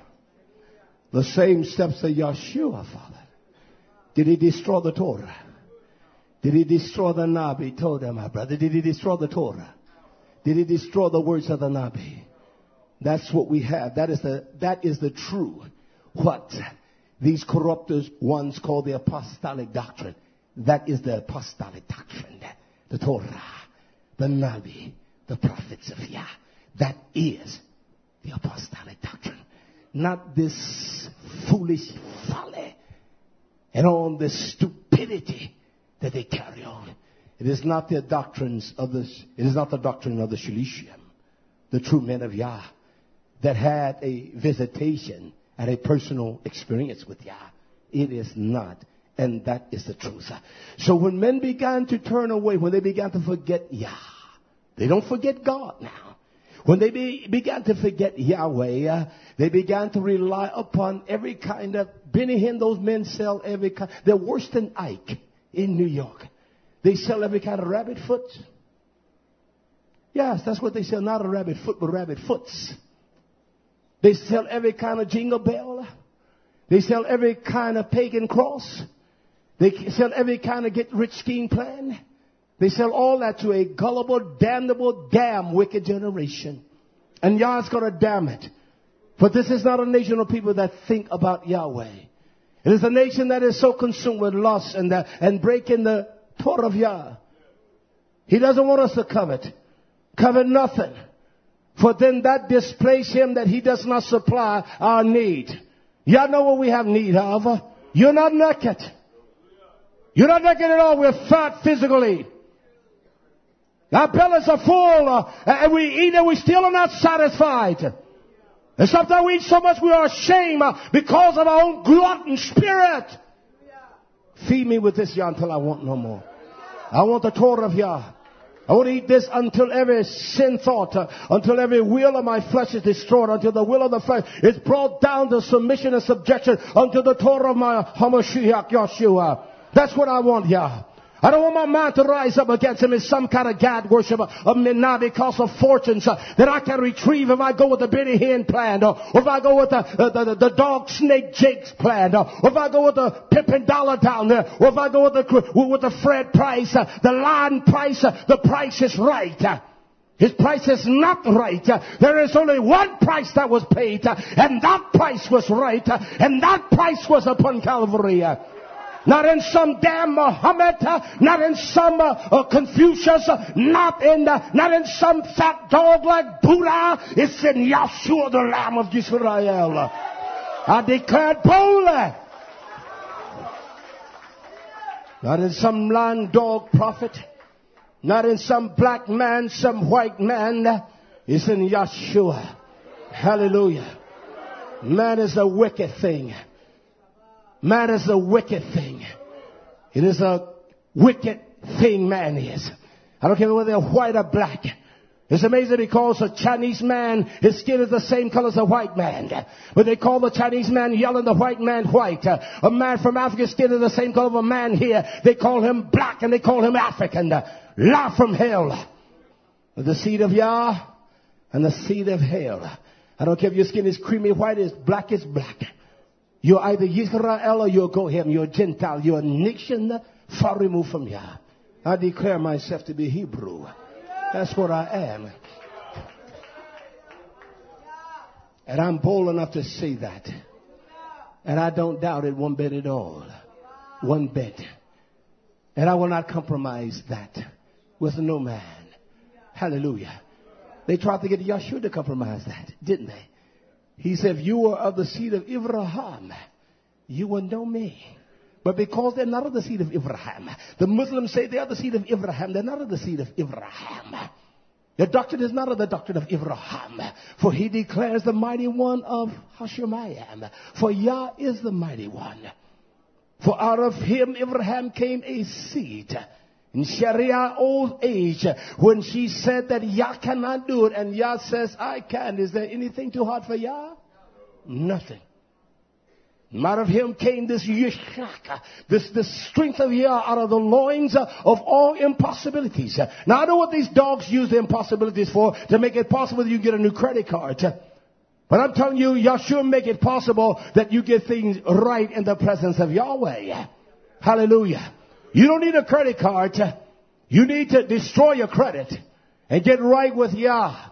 the same steps that Yahshua followed. Did he destroy the Torah? Did he destroy the Nabi? Told them, my brother. Did he destroy the Torah? Did he destroy the words of the Nabi? That's what we have. That is the true, what these corruptors once called the apostolic doctrine. That is the apostolic doctrine. The Torah, the Nabi, the prophets of Yah. That is the apostolic doctrine. Not this foolish folly and all this stupidity that they carry on. It is not the doctrines of this. It is not the doctrine of the Shilishim, the true men of Yah, that had a visitation and a personal experience with Yah. It is not, and that is the truth. So when men began to turn away, when they began to forget Yah, they don't forget God now. When they began to forget Yahweh, they began to rely upon every kind of Benny Hinn. Those men sell every kind. They're worse than Ike in New York. They sell every kind of rabbit foot. Yes, that's what they sell. Not a rabbit foot, but rabbit foots. They sell every kind of jingle bell. They sell every kind of pagan cross. They sell every kind of get-rich scheme plan. They sell all that to a gullible, damnable, damn wicked generation. And Yah's going to damn it. For this is not a nation of people that think about Yahweh. It is a nation that is so consumed with lust and breaking the Torah of Yah. He doesn't want us to covet. Covet nothing. For then that displays him that he does not supply our need. Y'all know what we have need of. You're not naked. You're not naked at all. We're fat physically. Our bellies are full, and we eat and we still are not satisfied. And sometimes we eat so much we are ashamed because of our own glutton spirit. Feed me with this, Yah, until I want no more. I want the Torah of Yah. I want to eat this until every sin thought, until every will of my flesh is destroyed, until the will of the flesh is brought down to submission and subjection unto the Torah of my Hamashiach Yeshua. That's what I want, Yah. I don't want my mind to rise up against him in some kind of God worship of Minah because of fortunes that I can retrieve if I go with the Benny Hinn plan, or if I go with the dog snake Jake's plan, or if I go with the Pippin Dollar down there, or if I go with the Fred Price, the Lion Price, the price is right. His price is not right. There is only one price that was paid, and that price was right, and that price was upon Calvary. Not in some damn Muhammad, not in some Confucius, not in some fat dog like Buddha. It's in Yeshua, the Lamb of Israel. I declare boldly. Not in some land dog prophet, not in some black man, some white man. It's in Yeshua. Hallelujah. Man is a wicked thing. Man is a wicked thing. It is a wicked thing man is. I don't care whether they're white or black. It's amazing because a Chinese man, his skin is the same color as a white man. But they call the Chinese man yellow and the white man white. A man from Africa's skin is the same color of a man here. They call him black and they call him African. Lie from hell. The seed of Yah and the seed of hell. I don't care if your skin is creamy white, it's black, it's black. You're either Israel or you're Gohem. You're a Gentile. You're a nation far removed from Yah. I declare myself to be Hebrew. That's what I am. And I'm bold enough to say that. And I don't doubt it one bit at all. One bit. And I will not compromise that with no man. Hallelujah. They tried to get Yeshua to compromise that, didn't they? He said, if you were of the seed of Abraham, you would know me. But because they're not of the seed of Abraham, the Muslims say they are the seed of Abraham. They're not of the seed of Abraham. Their doctrine is not of the doctrine of Abraham. For he declares the mighty one of Hashemayim. For Yah is the mighty one. For out of him Abraham came a seed. In Sharia old age, when she said that Yah cannot do it, and Yah says, I can. Is there anything too hard for Yah? Nothing. Out of him came this Yishak, this strength of Yah out of the loins of all impossibilities. Now I know what these dogs use the impossibilities for, to make it possible that you get a new credit card. But I'm telling you, Yahshua make it possible that you get things right in the presence of Yahweh. Hallelujah. You don't need a credit card. You need to destroy your credit and get right with Yah.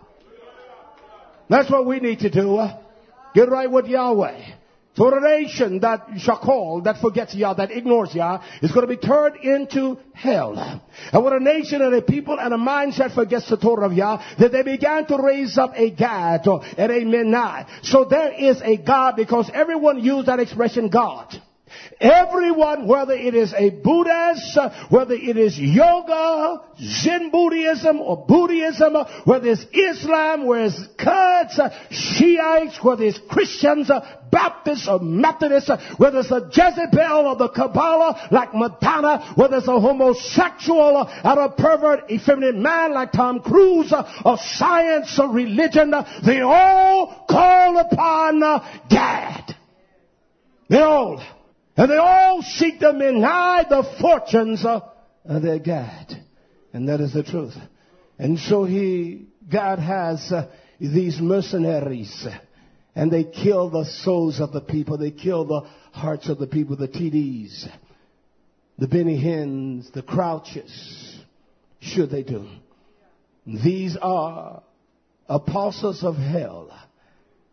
That's what we need to do. Get right with Yahweh. So a nation that shakal, that forgets Yah, that ignores Yah, is going to be turned into hell. And when a nation and a people and a mindset forgets the Torah of Yah, that they began to raise up a God and a Minah. So there is a God because everyone used that expression God. Everyone, whether it is a Buddhist, whether it is yoga, Zen Buddhism or Buddhism, whether it's Islam, whether it's Kurds, Shiites, whether it's Christians, Baptists or Methodists, whether it's a Jezebel or the Kabbalah like Madonna, whether it's a homosexual or a pervert, effeminate man like Tom Cruise, or science or religion, they all call upon God. They all. And they all seek to deny the fortunes of their God. And that is the truth. And so God has these mercenaries. And they kill the souls of the people. They kill the hearts of the people, the TDs, the Benny Hinns, the Crouches. Sure they do. These are apostles of hell.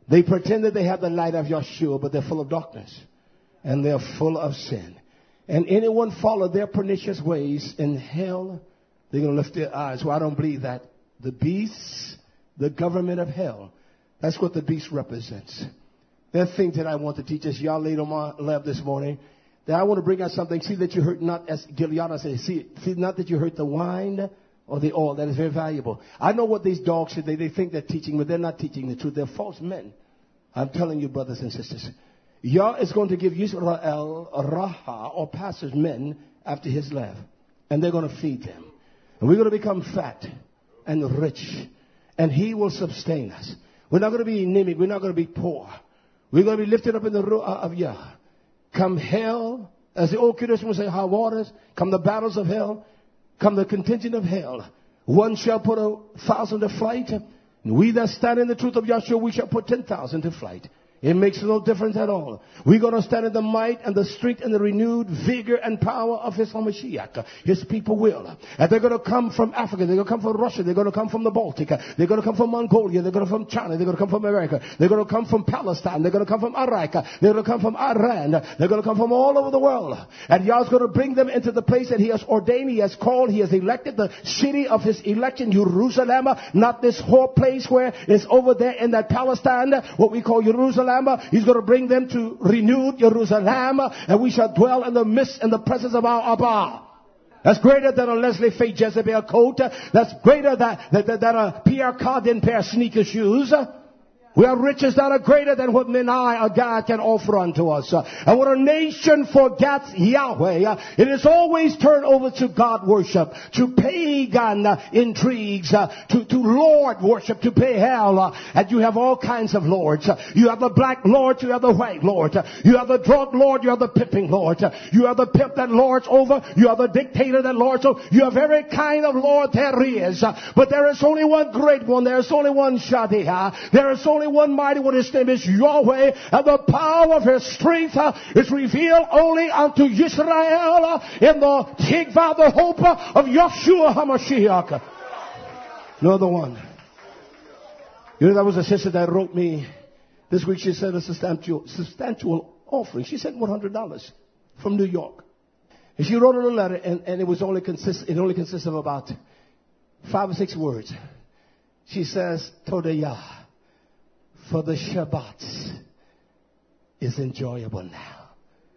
They pretend that they have the light of Yeshua, but they're full of darkness. And they're full of sin. And anyone follow their pernicious ways in hell, they're going to lift their eyes. Well, I don't believe that. The beast, the government of hell, that's what the beast represents. There are things that I want to teach us. Y'all laid on my lap this morning. That I want to bring out something. See that you hurt not, as Giuliana says, see not that you hurt the wine or the oil. That is very valuable. I know what these dogs say. They think they're teaching, but they're not teaching the truth. They're false men. I'm telling you, brothers and sisters. Yah is going to give Yisrael Raha, or pastors, men after his left. And they're going to feed them. And we're going to become fat and rich. And he will sustain us. We're not going to be anemic. We're not going to be poor. We're going to be lifted up in the Ruah of Yah. Come hell, as the old Christians would say, high waters. Come the battles of hell. Come the contention of hell. One shall put 1,000 to flight. And we that stand in the truth of Yahshua, we shall put 10,000 to flight. It makes no difference at all. We're going to stand in the might and the strength and the renewed vigor and power of his Mashiach. His people will. And they're going to come from Africa. They're going to come from Russia. They're going to come from the Baltic. They're going to come from Mongolia. They're going to come from China. They're going to come from America. They're going to come from Palestine. They're going to come from Iraq. They're going to come from Iran. They're going to come from all over the world. And Yah's going to bring them into the place that he has ordained. He has called. He has elected the city of his election, Jerusalem. Not this whole place where it's over there in that Palestine, what we call Jerusalem. He's going to bring them to renewed Jerusalem, and we shall dwell in the midst and the presence of our Abba. That's greater than a Leslie Faye Jezebel coat. That's greater than a Pierre Cardin pair of sneaker shoes. We have riches that are greater than what Menai or God can offer unto us. And when a nation forgets Yahweh, it is always turned over to God worship, to pagan intrigues, to Lord worship, to Baal. And you have all kinds of lords. You have the black lord, you have the white lord. You have the drug lord, you have the pimping lord. You have the pimp that lords over. You have the dictator that lords over. You have every kind of lord there is. But there is only one great one. There is only one Shaddai. There is only one mighty one. His name is Yahweh, and the power of his strength is revealed only unto Israel in the Tikvah, the hope of Yeshua HaMashiach. No other one. You know, there was a sister that wrote me this week. She said a substantial offering. She sent $100 from New York, and she wrote her a letter, and it only consists of about 5 or 6 words. She says, Todayah. For the Shabbat is enjoyable now.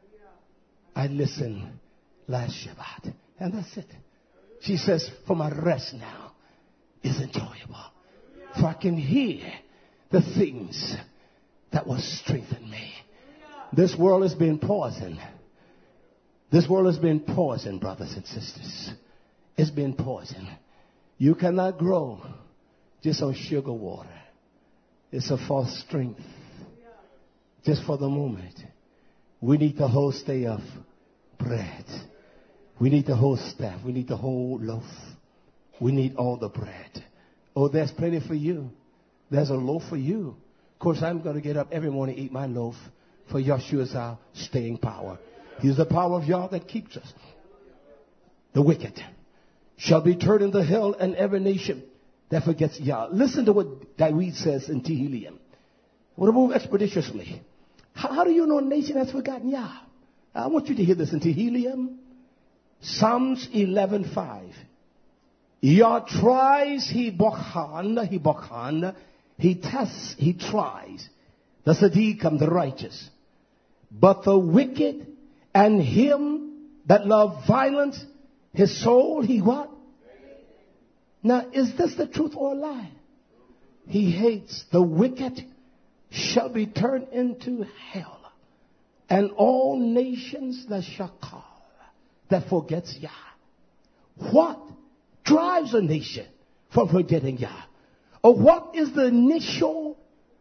I listened last Shabbat. And that's it. She says, for my rest now is enjoyable. For I can hear the things that will strengthen me. This world has been poisoned. This world has been poisoned, brothers and sisters. It's been poisoned. You cannot grow just on sugar water. It's a false strength. Just for the moment. We need the whole stay of bread. We need the whole staff. We need the whole loaf. We need all the bread. Oh, there's plenty for you. There's a loaf for you. Of course, I'm going to get up every morning and eat my loaf. For Yeshua is our staying power. He's the power of Yah that keeps us. The wicked shall be turned into hell, and every nation that forgets Yah. Listen to what David says in Tehillim. We'll move expeditiously. How do you know a nation has forgotten Yah? I want you to hear this in Tehillim. Psalms 11:5. Yah tries, he bochan, he tests, he tries. The Sadiqim, the righteous. But the wicked and him that love violence, his soul, he what? Now, is this the truth or a lie? He hates. The wicked shall be turned into hell. And all nations that shakal, that forgets Yah. What drives a nation from forgetting Yah? Or what is the initial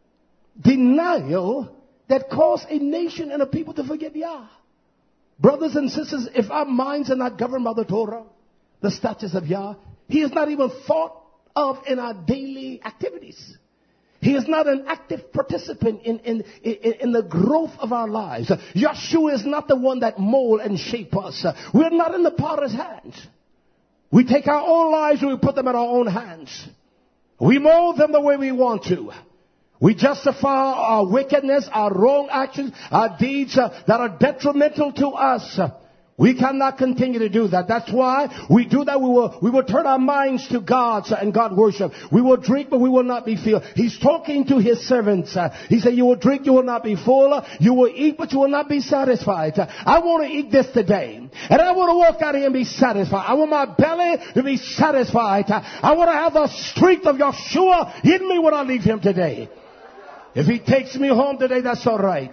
denial that caused a nation and a people to forget Yah? Brothers and sisters, if our minds are not governed by the Torah, the statutes of Yah, he is not even thought of in our daily activities. He is not an active participant in the growth of our lives. Yeshua is not the one that mold and shape us. We're not in the potter's hands. We take our own lives and we put them in our own hands. We mold them the way we want to. We justify our wickedness, our wrong actions, our deeds that are detrimental to us. We cannot continue to do that. That's why we do that. We will turn our minds to God and God worship. We will drink, but we will not be filled. He's talking to his servants. He said, you will drink, you will not be full. You will eat, but you will not be satisfied. I want to eat this today. And I want to walk out here and be satisfied. I want my belly to be satisfied. I want to have the strength of Yeshua in me when I leave him today. If he takes me home today, that's all right.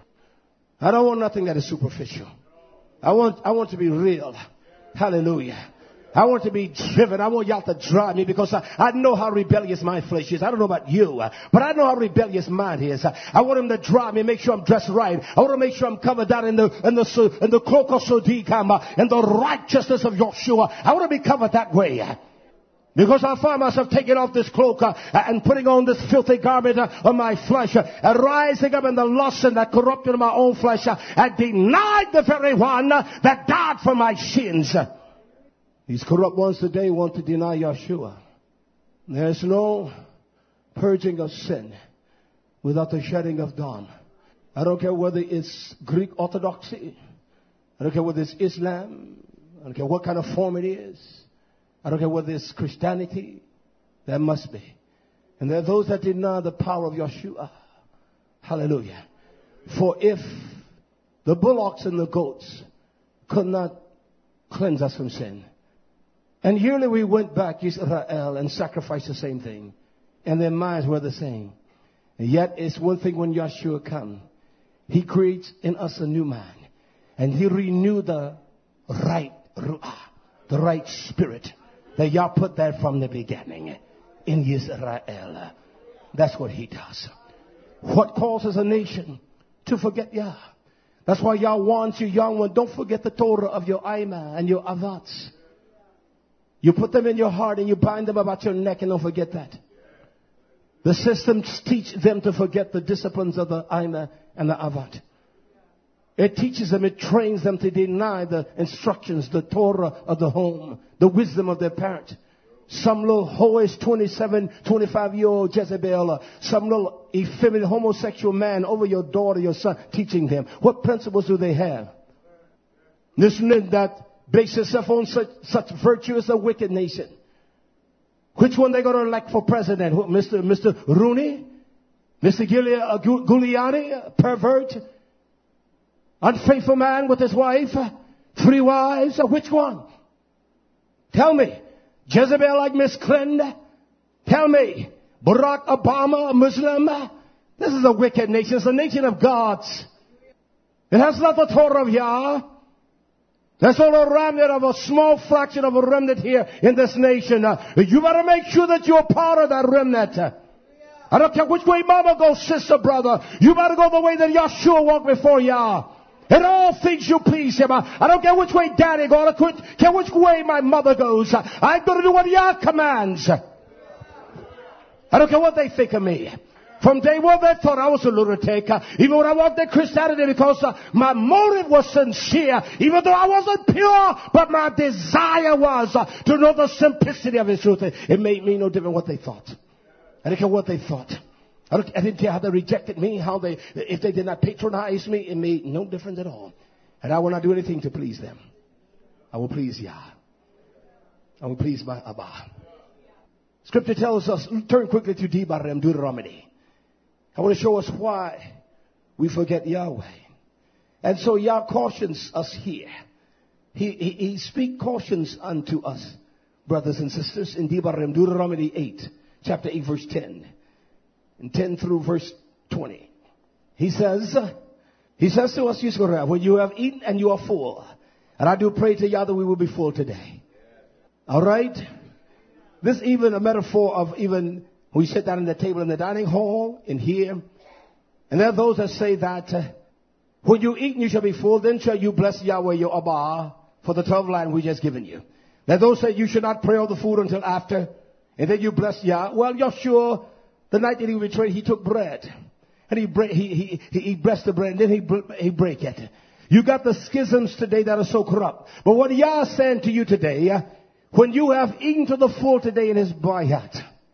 I don't want nothing that is superficial. I want to be real. Hallelujah. I want to be driven. I want y'all to drive me because I know how rebellious my flesh is. I don't know about you, but I know how rebellious mine is. I want him to drive me, make sure I'm dressed right. I want to make sure I'm covered down in the cloak of Sodikam and the righteousness of Yeshua. I want to be covered that way. Because I find myself taking off this cloak and putting on this filthy garment of my flesh and rising up in the lust and that corrupted of my own flesh and denied the very one that died for my sins. These corrupt ones today want to deny Yeshua. There's no purging of sin without the shedding of blood. I don't care whether it's Greek Orthodoxy. I don't care whether it's Islam. I don't care what kind of form it is. I don't care whether it's Christianity. There must be. And there are those that deny the power of Yeshua. Hallelujah. For if the bullocks and the goats could not cleanse us from sin, and yearly we went back, Israel, and sacrificed the same thing, and their minds were the same. And yet it's one thing when Yeshua comes. He creates in us a new man. And he renewed the right ruah, the right spirit. That Yah put that from the beginning in Israel. That's what he does. What causes a nation to forget Yah? That's why Yah warns you, young one, don't forget the Torah of your Aima and your Avats. You put them in your heart and you bind them about your neck and don't forget that. The systems teach them to forget the disciplines of the Aima and the Avat. It teaches them, it trains them to deny the instructions, the Torah of the home, the wisdom of their parent. Some little hoish 27, 25-year-old Jezebel, some little effeminate homosexual man over your daughter, your son, teaching them. What principles do they have? This that bakes itself on such virtue as a wicked nation. Which one they going to elect for president? Mr. Rooney? Mr. Giuliani? Pervert? Unfaithful man with his wife? 3 wives? Which one? Tell me. Jezebel like Miss Clinton? Tell me. Barack Obama, a Muslim? This is a wicked nation. It's a nation of gods. It has not the Torah of Yah. There's only a remnant of a small fraction of a remnant here in this nation. You better make sure that you're part of that remnant. I don't care which way mama goes, sister, brother. You better go the way that Yeshua walked before Yah. In all things you please him. I don't care which way daddy goes. I don't care which way my mother goes. I'm going to do what Yah commands. I don't care what they think of me. From day one they thought I was a lunatic. Even when I walked in Christianity, because my motive was sincere. Even though I wasn't pure, but my desire was to know the simplicity of his truth. It made me no different what they thought. I didn't care what they thought. I didn't care how they rejected me, if they did not patronize me, it made no difference at all. And I will not do anything to please them. I will please Yah. I will please my Abba. Scripture tells us, turn quickly to Devarim, Deuteronomy. I want to show us why we forget Yahweh. And so Yah cautions us here. He speaks cautions unto us, brothers and sisters, in Devarim, Deuteronomy 8, chapter 8, verse 10. And 10 through verse 20. He says to us, Yisrael, when you have eaten and you are full, and I do pray to Yah that we will be full today. All right? This even a metaphor of even we sit down at the table in the dining hall in here. And there are those that say that when you eat and you shall be full, then shall you bless Yahweh your Abba for the 12 land we just given you. There are those that say you should not pray over the food until after, and then you bless Yah. Well, Yeshua, the night that he was betrayed, he took bread. And he blessed the bread, and then he break it. You got the schisms today that are so corrupt. But what Yah is saying to you today, when you have eaten to the full today in his bayat,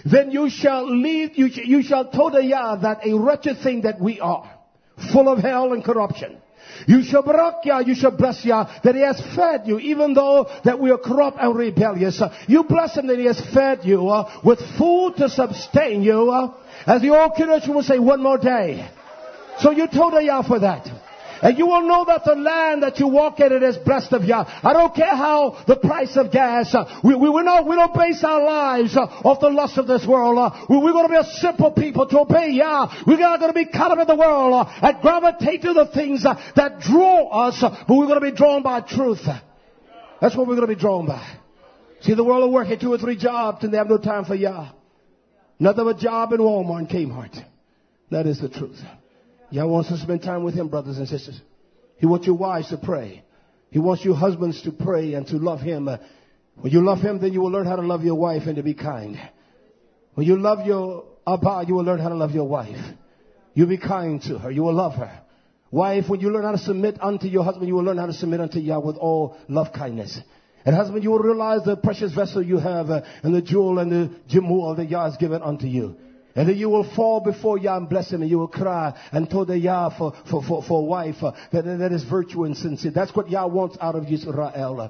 then you shall leave, you shall tell the Yah that a wretched thing that we are, full of hell and corruption. You shall barak Yah, you shall bless Yah, that He has fed you, even though that we are corrupt and rebellious. You bless Him that He has fed you with food to sustain you. As the old Kiddush would say, one more day. So you told Yah for that. And you will know that the land that you walk in, it is blessed of Yah. I don't care how the price of gas. We don't base our lives off the lust of this world. We're going to be a simple people to obey Yah. We're not going to be caught up in the world and gravitate to the things that draw us. But we're going to be drawn by truth. That's what we're going to be drawn by. See, the world will work at 2 or 3 jobs and they have no time for Yah. Nothing but a job in Walmart and Kmart. That is the truth. Yah wants to spend time with Him, brothers and sisters. He wants you wives to pray. He wants you husbands to pray and to love Him. When you love Him, then you will learn how to love your wife and to be kind. When you love your Abba, you will learn how to love your wife. You'll be kind to her. You will love her. Wife, when you learn how to submit unto your husband, you will learn how to submit unto Yah with all love kindness. And husband, you will realize the precious vessel you have and the jewel and the jemul that Yah has given unto you. And then you will fall before Yah and bless Him, and you will cry and told the Yah for a wife that is virtue and sincere. That's what Yah wants out of Yisrael.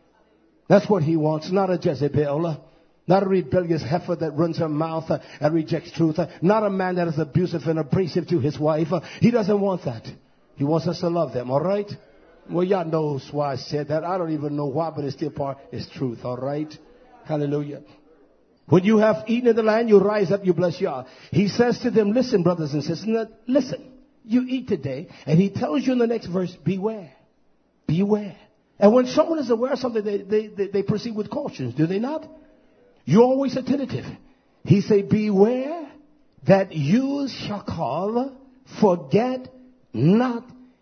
That's what He wants, not a Jezebel, not a rebellious heifer that runs her mouth and rejects truth, not a man that is abusive and abrasive to his wife. He doesn't want that. He wants us to love them, all right? Well, Yah knows why I said that. I don't even know why, but it's still part, it's truth, all right? Hallelujah. When you have eaten in the land, you rise up, you bless Yah. He says to them, listen, brothers and sisters, listen, you eat today. And He tells you in the next verse, beware. Beware. And when someone is aware of something, they proceed with caution, do they not? You're always attentive. He say, beware that you shall call, forget not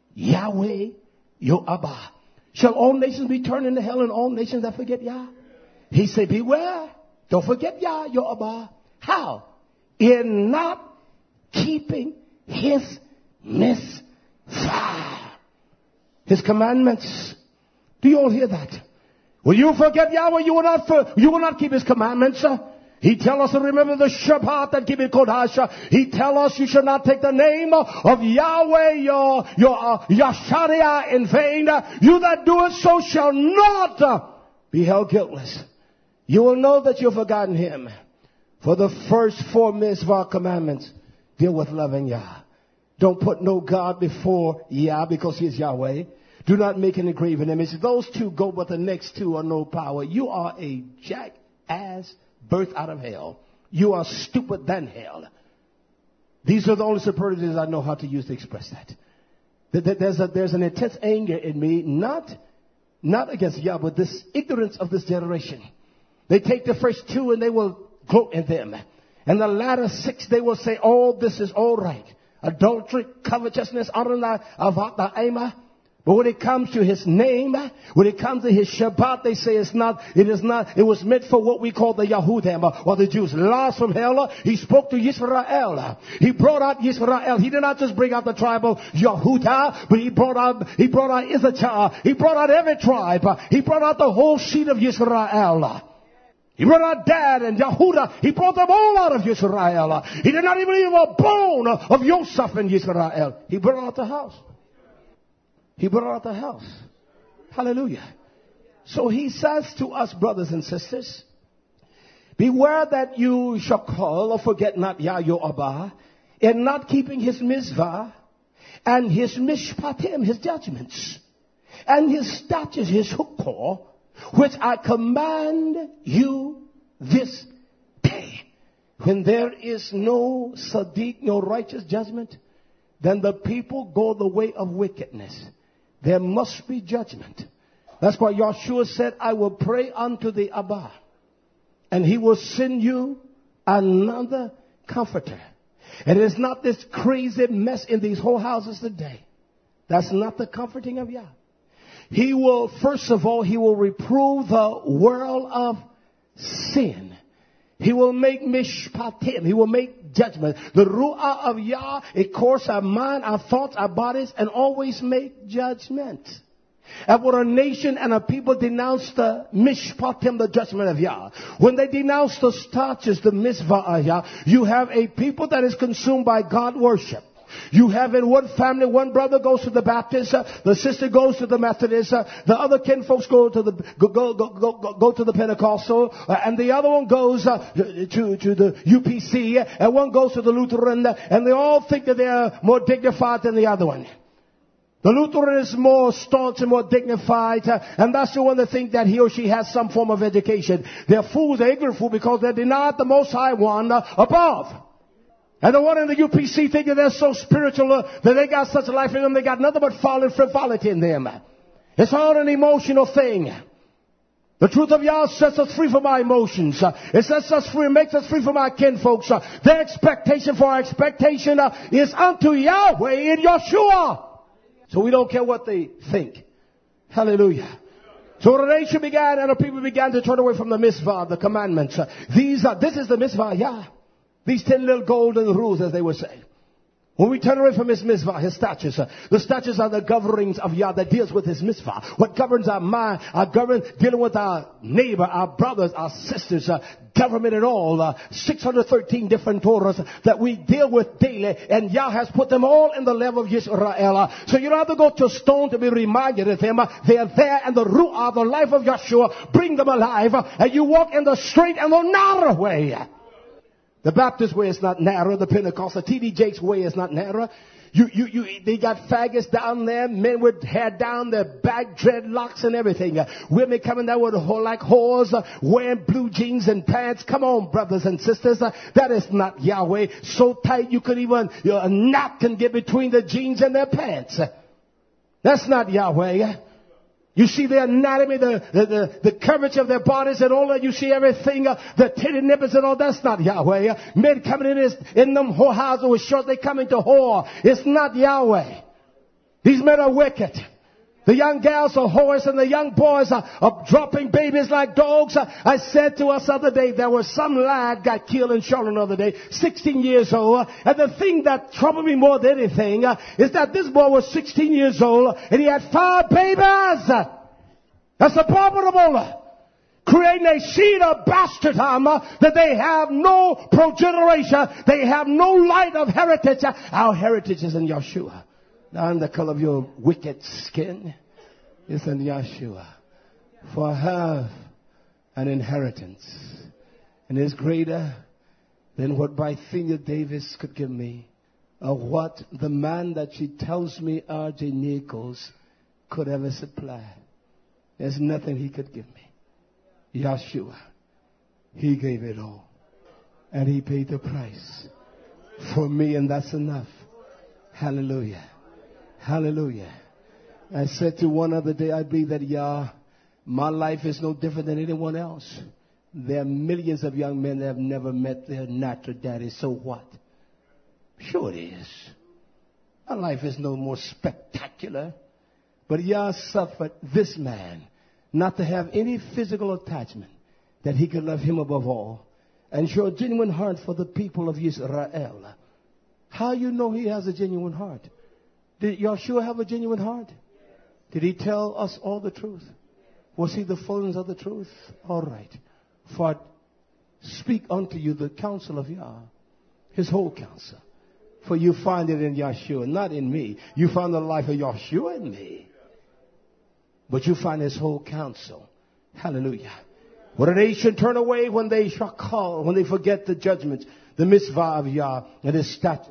Yahweh your Abba. Shall all nations be turned into hell and all nations that forget Yah? He say, beware. Don't forget Yah, your Abba. How? In not keeping His mitzvah. His commandments. Do you all hear that? Will you forget Yahweh? You will not keep His commandments. He tell us to remember the Shabbat and keep it Kodesh. He tell us you should not take the name of Yahweh, your Yashariah in vain. You that do it so shall not be held guiltless. You will know that you've forgotten Him. For the first 4 mitzvah commandments deal with loving Yah. Don't put no God before Yah because He is Yahweh. Do not make an engraven image. Those 2 go, but the next 2 are no power. You are a jackass birthed out of hell. You are stupid than hell. These are the only superlatives I know how to use to express that. There's an intense anger in me, not against Yah, but this ignorance of this generation. They take the first 2 and they will gloat in them. And the latter 6, they will say, oh, this is all right. Adultery, covetousness, avat, but when it comes to His name, when it comes to His Shabbat, they say it was meant for what we call the Yahudim or the Jews. Last from hell, He spoke to Yisrael. He brought out Yisrael. He did not just bring out the tribe of Yehuda, but He brought out Issachar. He brought out every tribe. He brought out the whole seed of Yisrael. He brought out Dan and Yehuda. He brought them all out of Yisrael. He did not even leave a bone of Yosef in Yisrael. He brought out the house. He brought out the house. Hallelujah. So He says to us, brothers and sisters, beware that you shall call or forget not Yah your Abba, in not keeping His mitzvah and His mishpatim, His judgments, and His statutes, His hukah, which I command you this day. When there is no sadiq, no righteous judgment, then the people go the way of wickedness. There must be judgment. That's why Yahshua said, I will pray unto the Abba, and He will send you another comforter. And it is not this crazy mess in these whole houses today. That's not the comforting of Yah. He will, first of all, He will reprove the world of sin. He will make mishpatim. He will make judgment. The ru'ah of Yah, it course our mind, our thoughts, our bodies, and always make judgment. And when a nation and a people denounce the mishpatim, the judgment of Yah, when they denounce the statutes, the mitzvah of Yah, you have a people that is consumed by God worship. You have in one family, one brother goes to the Baptist, the sister goes to the Methodist, the other kinfolks go to the Pentecostal, and the other one goes to the UPC, and one goes to the Lutheran, and they all think that they are more dignified than the other one. The Lutheran is more staunch and more dignified, and that's the one that think that he or she has some form of education. They're fools, they're ignorant fools, because they denied the Most High One above. And the one in the UPC think that they're so spiritual that they got such a life in them, they got nothing but folly and frivolity in them. It's all an emotional thing. The truth of Yah sets us free from our emotions. It sets us free and makes us free from our kinfolks. Their expectation for our expectation is unto Yahweh in Yeshua. So we don't care what they think. Hallelujah. So the nation began and the people began to turn away from the mitzvah, the commandments. This is the mitzvah, Yah. These 10 little golden rules, as they would say. When we turn away from His mitzvah, His statutes, the statutes are the governings of Yah that deals with His mitzvah. What governs our mind, dealing with our neighbor, our brothers, our sisters, government and all, 613 different Torahs that we deal with daily, and Yah has put them all in the level of Yisrael. So you don't have to go to a stone to be reminded of them. They are there, and the Ruah, the life of Yeshua, bring them alive, and you walk in the straight and the narrow way. The Baptist way is not narrow. The Pentecostal, T.D. Jakes' way is not narrow. They got faggots down there, men with hair down their back, dreadlocks and everything. Women coming down with like whores, wearing blue jeans and pants. Come on, brothers and sisters. That is not Yahweh. So tight you could even, a knot can get between the jeans and their pants. That's not Yahweh. You see their anatomy, the coverage of their bodies and all that. You see everything, the titty nipples and all. That's not Yahweh. Men coming in them whorehouses with shorts, they come into whore. It's not Yahweh. These men are wicked. The young gals are whores and the young boys are dropping babies like dogs. I said to us the other day, there was some lad got killed in Charlotte the other day, 16 years old. And the thing that troubled me more than anything is that this boy was 16 years old and he had 5 babies. That's abominable. Creating a seed of bastardom that they have no progeneration. They have no light of heritage. Our heritage is in Yeshua. Not in the color of your wicked skin. It's in Yeshua. For I have an inheritance. And it's greater than what Bythenia Davis could give me. Or what the man that she tells me, R.J. Nichols, could ever supply. There's nothing he could give me. Yeshua. He gave it all. And he paid the price for me, and that's enough. Hallelujah. Hallelujah. I said to one other day, I believe that Yah, my life is no different than anyone else. There are millions of young men that have never met their natural daddy. So what? Sure it is. My life is no more spectacular. But Yah suffered this man not to have any physical attachment, that he could love him above all and show a genuine heart for the people of Israel. How you know he has a genuine heart? Did Yeshua have a genuine heart? Did he tell us all the truth? Was he the fullness of the truth? All right. For I speak unto you the counsel of Yah, his whole counsel. For you find it in Yeshua, not in me. You find the life of Yeshua in me. But you find his whole counsel. Hallelujah. When a nation turn away, when they forget the judgments, the mitzvah of Yah and his statute.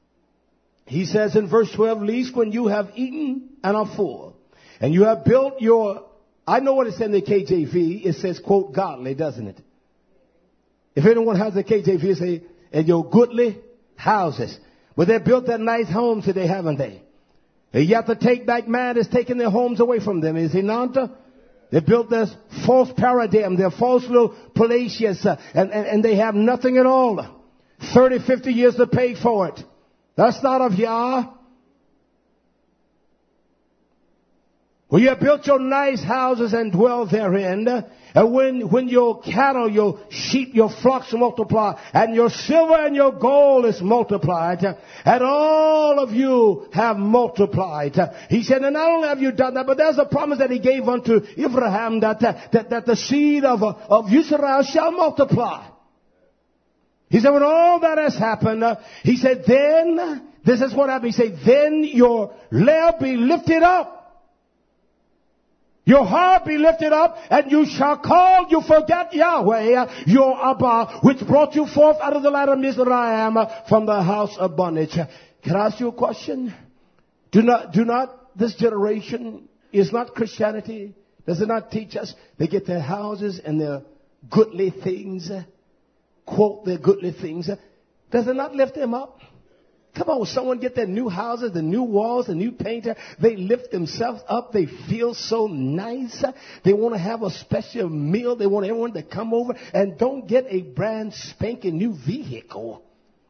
He says in verse 12, least when you have eaten and are full, and you have built your, I know what it says in the KJV, it says, quote, godly, doesn't it? If anyone has the KJV, it says, and your goodly houses. But they built that nice homes today, haven't they? And yet the take back man is taking their homes away from them, is he not? They built this false paradigm, their false little palacios, and they have nothing at all. 30, 50 years to pay for it. That's not of Yah. When you have built your nice houses and dwell therein, and when your cattle, your sheep, your flocks multiply, and your silver and your gold is multiplied, and all of you have multiplied. He said, and not only have you done that, but there's a promise that he gave unto Abraham that the seed of Israel shall multiply. He said, when all that has happened, he said, then, this is what happened. He said, then your lamp be lifted up. Your heart be lifted up, and you shall call, you forget Yahweh, your Abba, which brought you forth out of the land of Mizraim from the house of bondage. Can I ask you a question? Do not, this generation is not Christianity. Does it not teach us? They get their houses and their goodly things, quote their goodly things. Does it not lift them up? Come on, someone get their new houses, the new walls, the new painter. They lift themselves up. They feel so nice. They want to have a special meal. They want everyone to come over, and don't get a brand spanking new vehicle.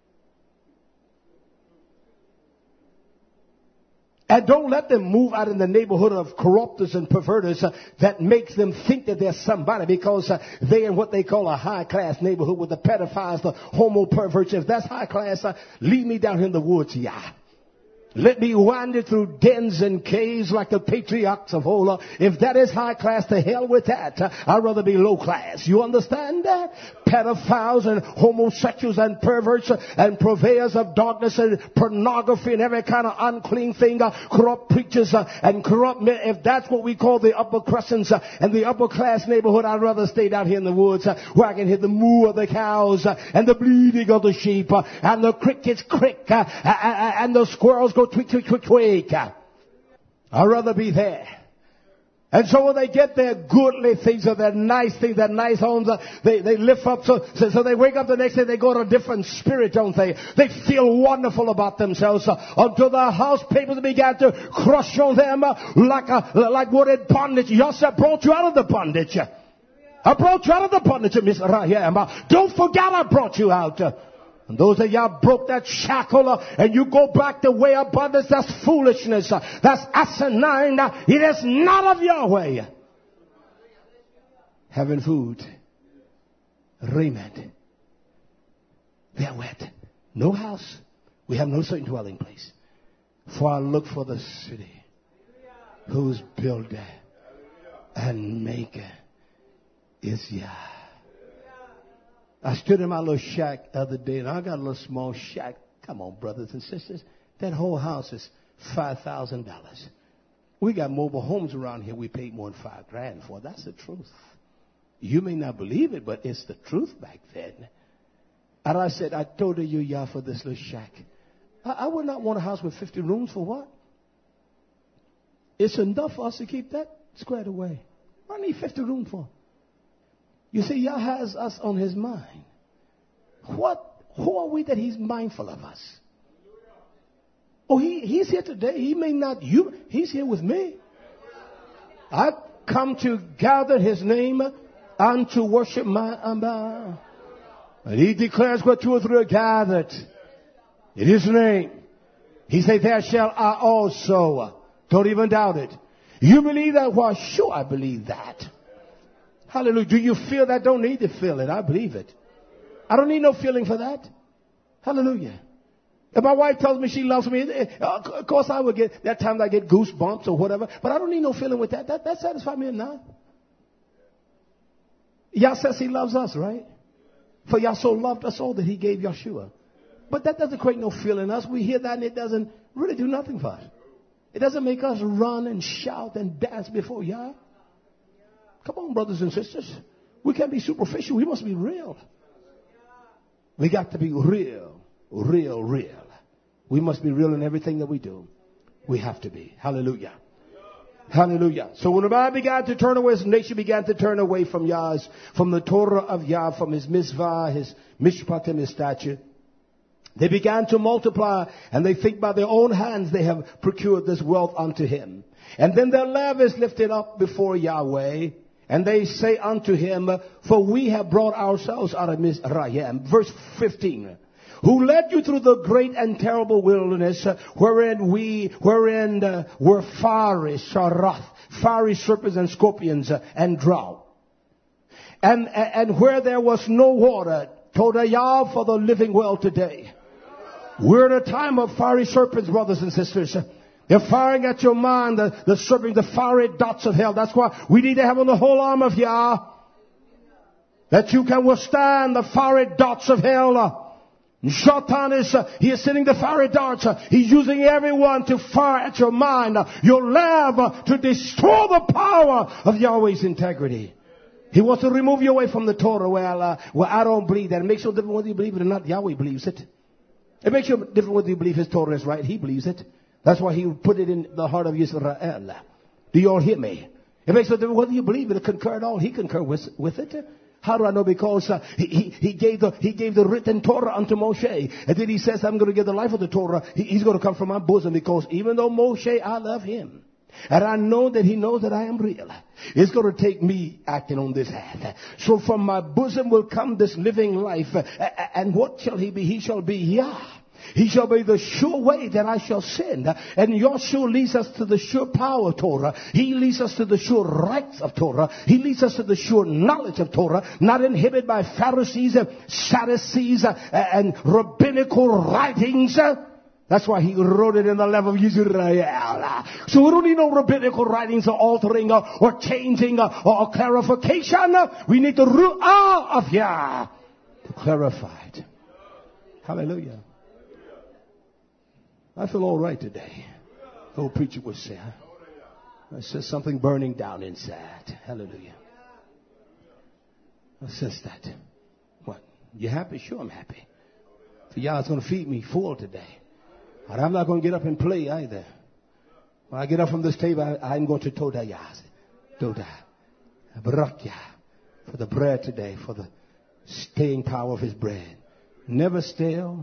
And don't let them move out in the neighborhood of corruptors and perverters that makes them think that they're somebody because they're in what they call a high-class neighborhood with the pedophiles, the homo perverts. If that's high class, leave me down here in the woods, yeah. Let me wander through dens and caves like the patriarchs of old. If that is high class, to hell with that. I'd rather be low class. You understand that? Pedophiles and homosexuals and perverts and purveyors of darkness and pornography and every kind of unclean thing. Corrupt preachers and corrupt men. If that's what we call the upper crescents and the upper class neighborhood, I'd rather stay down here in the woods where I can hear the moo of the cows and the bleating of the sheep and the crickets crick and the squirrels go tweak, tweak, tweak, tweak. I'd rather be there. And so when they get their goodly things or their nice things, their nice homes, they lift up. So they wake up the next day, they go to a different spirit, don't they? They feel wonderful about themselves until the house papers began to crush on them like wooden bondage. Yahweh brought you out of the bondage. I brought you out of the bondage of Mizraim. Don't forget I brought you out. And those of y'all broke that shackle and you go back the way of bondage, that's foolishness. That's asinine. It is not of Yahweh. Having food, raiment, therewith, no house. We have no certain dwelling place. For I look for the city whose builder and maker is Yah. I stood in my little shack the other day, and I got a little small shack. Come on, brothers and sisters. That whole house is $5,000. We got mobile homes around here we paid more than $5,000 for. That's the truth. You may not believe it, but it's the truth back then. And I said, I told you, Yah, for this little shack. I would not want a house with 50 rooms for what? It's enough for us to keep that squared away. What do I need 50 rooms for? You see, Yah has us on his mind. Who are we that he's mindful of us? Oh, he's here today. He may not, he's here with me. I've come to gather his name and to worship my Abba. And he declares where 2 or 3 are gathered in his name. He said, there shall I also. Don't even doubt it. You believe that? Well, sure, I believe that. Hallelujah. Do you feel that? Don't need to feel it. I believe it. I don't need no feeling for that. Hallelujah. If my wife tells me she loves me, of course I would get, that time I get goosebumps or whatever, but I don't need no feeling with that. That satisfies me enough. Yah says he loves us, right? For Yah so loved us all that he gave Yeshua. But that doesn't create no feeling in us. We hear that and it doesn't really do nothing for us. It doesn't make us run and shout and dance before Yah. Come on, brothers and sisters. We can't be superficial. We must be real. We got to be real, real, real. We must be real in everything that we do. We have to be. Hallelujah. Hallelujah. So when the Bible began to turn away, his nation began to turn away from Yah's, from the Torah of Yah, from his mitzvah, his mishpatim, his statute. They began to multiply, and they think by their own hands they have procured this wealth unto him. And then their love is lifted up before Yahweh. And they say unto him, for we have brought ourselves out of Mizraim. Verse 15. who led you through the great and terrible wilderness, wherein were fiery serpents and scorpions, and drought. And where there was no water, Todayah for the living well today. We're in a time of fiery serpents, brothers and sisters. They're firing at your mind, the serpent, the fiery dots of hell. That's why we need to have on the whole arm of Yah, that you can withstand the fiery dots of hell. Satan he is sending the fiery darts. He's using everyone to fire at your mind, your love, to destroy the power of Yahweh's integrity. He wants to remove you away from the Torah. Well, I don't believe that. It makes no difference whether you believe it or not. Yahweh believes it. It makes no difference whether you believe his Torah is right. He believes it. That's why he put it in the heart of Israel. Do you all hear me? It makes no difference whether you believe it or concur at all. He concurred with it. How do I know? Because he gave the written Torah unto Moshe. And then he says, I'm going to give the life of the Torah. He's going to come from my bosom, because even though Moshe, I love him, and I know that he knows that I am real, it's going to take me acting on this hand. So from my bosom will come this living life. And what shall he be? He shall be Yah. He shall be the sure way that I shall send. And Yahshua leads us to the sure power of Torah. He leads us to the sure rights of Torah. He leads us to the sure knowledge of Torah, not inhibited by Pharisees and Sadducees and rabbinical writings. That's why he wrote it in the level of Israel. So we don't need no rabbinical writings or altering or changing or clarification. We need the Ru'ah of Yah to clarify it. Hallelujah. I feel all right today. The old preacher would say, I said something burning down inside. Hallelujah. I says that. What? You happy? Sure, I'm happy. For Yah's going to feed me full today. But I'm not going to get up and play either. When I get up from this table, I'm going to Todayah. Barakah. For the bread today, for the staying power of his bread. Never stale.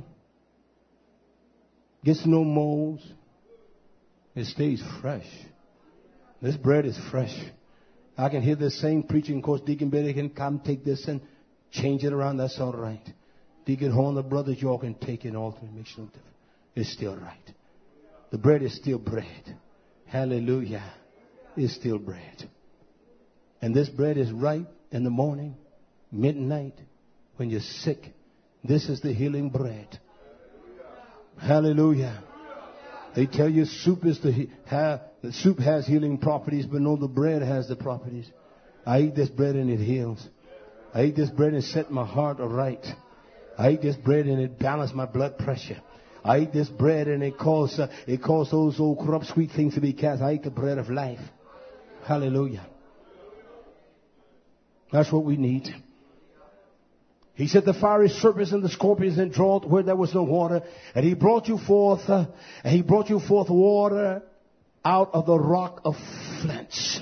Gets no molds. It stays fresh. This bread is fresh. I can hear the same preaching. Of course, Deacon Betty can come take this and change it around. That's all right. Deacon Horn, the brothers, you all can take it and alter it. Makes no difference. It's still right. The bread is still bread. Hallelujah. It's still bread. And this bread is right in the morning, midnight, when you're sick. This is the healing bread. Hallelujah. They tell you soup the soup has healing properties, but no, the bread has the properties. I eat this bread and it heals. I eat this bread and it set my heart aright. I eat this bread and it balanced my blood pressure. I eat this bread and it caused those old corrupt sweet things to be cast. I eat the bread of life. Hallelujah. That's what we need. He said the fiery serpents and the scorpions and drought where there was no water. And he brought you forth water out of the rock of flints.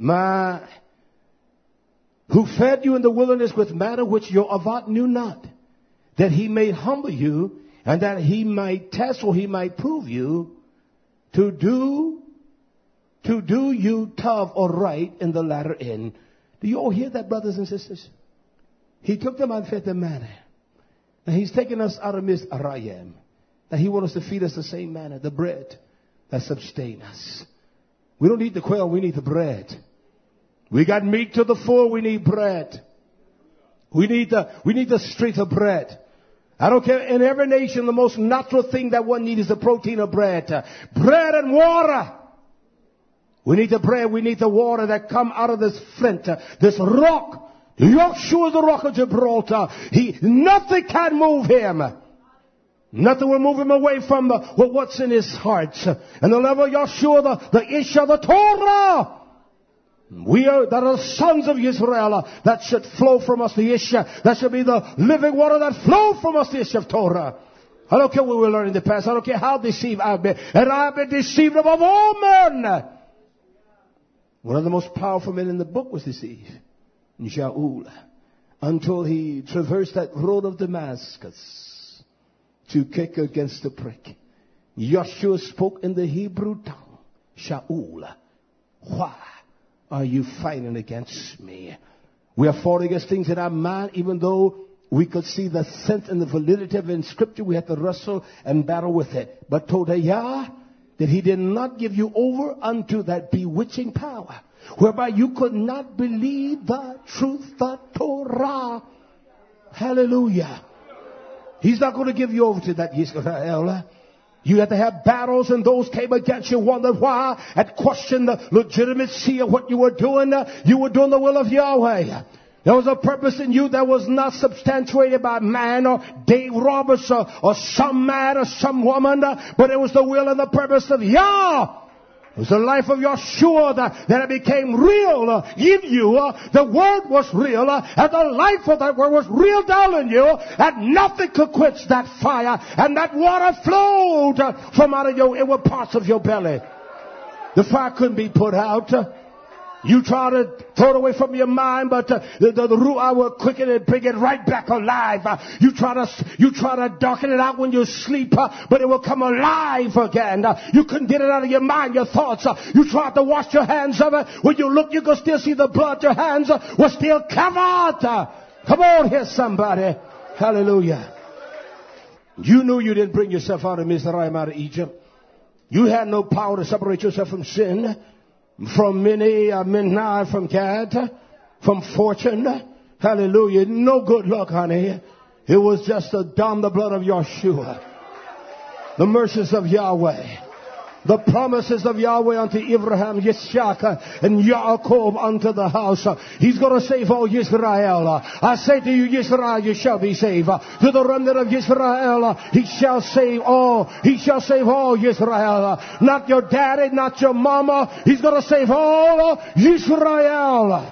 Who fed you in the wilderness with manna which your Avat knew not, that he may humble you, and that he might test or he might prove you to do you tough or right in the latter end. Do you all hear that, brothers and sisters? He took them and fed them manna. And he's taken us out of midst Arayim. And he wants us to feed us the same manna, the bread that sustains us. We don't need the quail, we need the bread. We got meat to the full, we need bread. We need the strength of bread. I don't care, in every nation, the most natural thing that one needs is the protein of bread. Bread and water. We need the bread, we need the water that come out of this flint, this rock. Yahshua is the rock of Gibraltar. Nothing can move him. Nothing will move him away from what's in his heart. And the level of Yahshua, the Isha, the Torah. We are the sons of Israel. That should flow from us, the Isha. That should be the living water that flow from us, the Isha of Torah. I don't care what we learned in the past. I don't care how deceived I've been. And I've been deceived above all men. One of the most powerful men in the book was deceived. Shaul, until he traversed that road of Damascus to kick against the prick. Yahshua spoke in the Hebrew tongue. Shaul, why are you fighting against me? We are fought against things in our mind, even though we could see the sense and the validity of it in Scripture. We had to wrestle and battle with it. But told Yah that he did not give you over unto that bewitching power, whereby you could not believe the truth, the Torah. Hallelujah. He's not going to give you over to that Yisrael. You had to have battles, and those came against you, wondered why, and questioned the legitimacy of what you were doing. You were doing the will of Yahweh. There was a purpose in you that was not substantiated by man or Dave Roberts or some man or some woman, but it was the will and the purpose of Yah. It was the life of Yeshua that it became real in you. The Word was real, and the life of that Word was real down in you, and nothing could quench that fire, and that water flowed from out of your inward parts of your belly. The fire couldn't be put out. You try to throw it away from your mind, but the Ruach will quicken it, bring it right back alive. You try to darken it out when you sleep, but it will come alive again. You couldn't get it out of your mind, your thoughts. You tried to wash your hands of it. When you look, you can still see the blood. Your hands were still covered. Come on here, somebody. Hallelujah. You knew you didn't bring yourself out of Mizraim, out of Egypt. You had no power to separate yourself from sin, from Minai, from Gad, from fortune. Hallelujah. No good luck, honey. It was just the blood of Yeshua. The mercies of Yahweh. The promises of Yahweh unto Abraham, Yitzchak, and Yaakov unto the house. He's going to save all Yisrael. I say to you, Yisrael, you shall be saved. To the remnant of Yisrael, he shall save all. He shall save all Yisrael. Not your daddy, not your mama. He's going to save all Yisrael.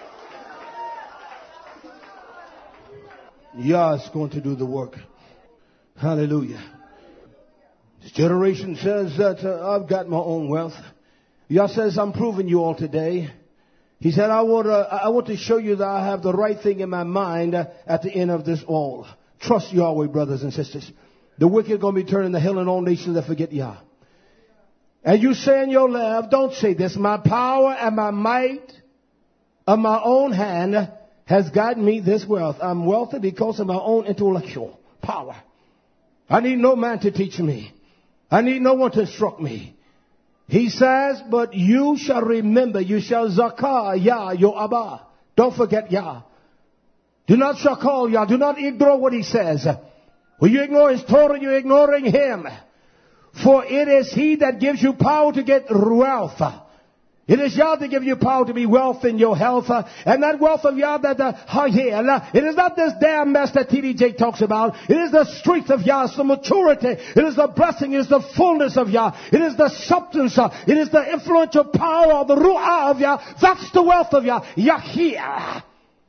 Yah is going to do the work. Hallelujah. This generation says that I've got my own wealth. Yah says, I'm proving you all today. He said, I want to show you that I have the right thing in my mind at the end of this all. Trust Yahweh, brothers and sisters. The wicked are going to be turning the hill and all nations that forget Yah. And you say in your left, don't say this, my power and my might of my own hand has gotten me this wealth. I'm wealthy because of my own intellectual power. I need no man to teach me. I need no one to instruct me. He says, but you shall remember, you shall zakah Yah, your Abba. Don't forget Yah. Do not shakal Yah. Do not ignore what he says. When you ignore his Torah, you're ignoring him. For it is he that gives you power to get wealth. It is Yah that gives you power to be wealth in your health. And that wealth of Yah it is not this damn mess that T.D.J. talks about. It is the strength of Yah. It's the maturity. It is the blessing. It is the fullness of Yah. It is the substance. It is the influential power of the Ruach of Yah. That's the wealth of Yah. Yahia.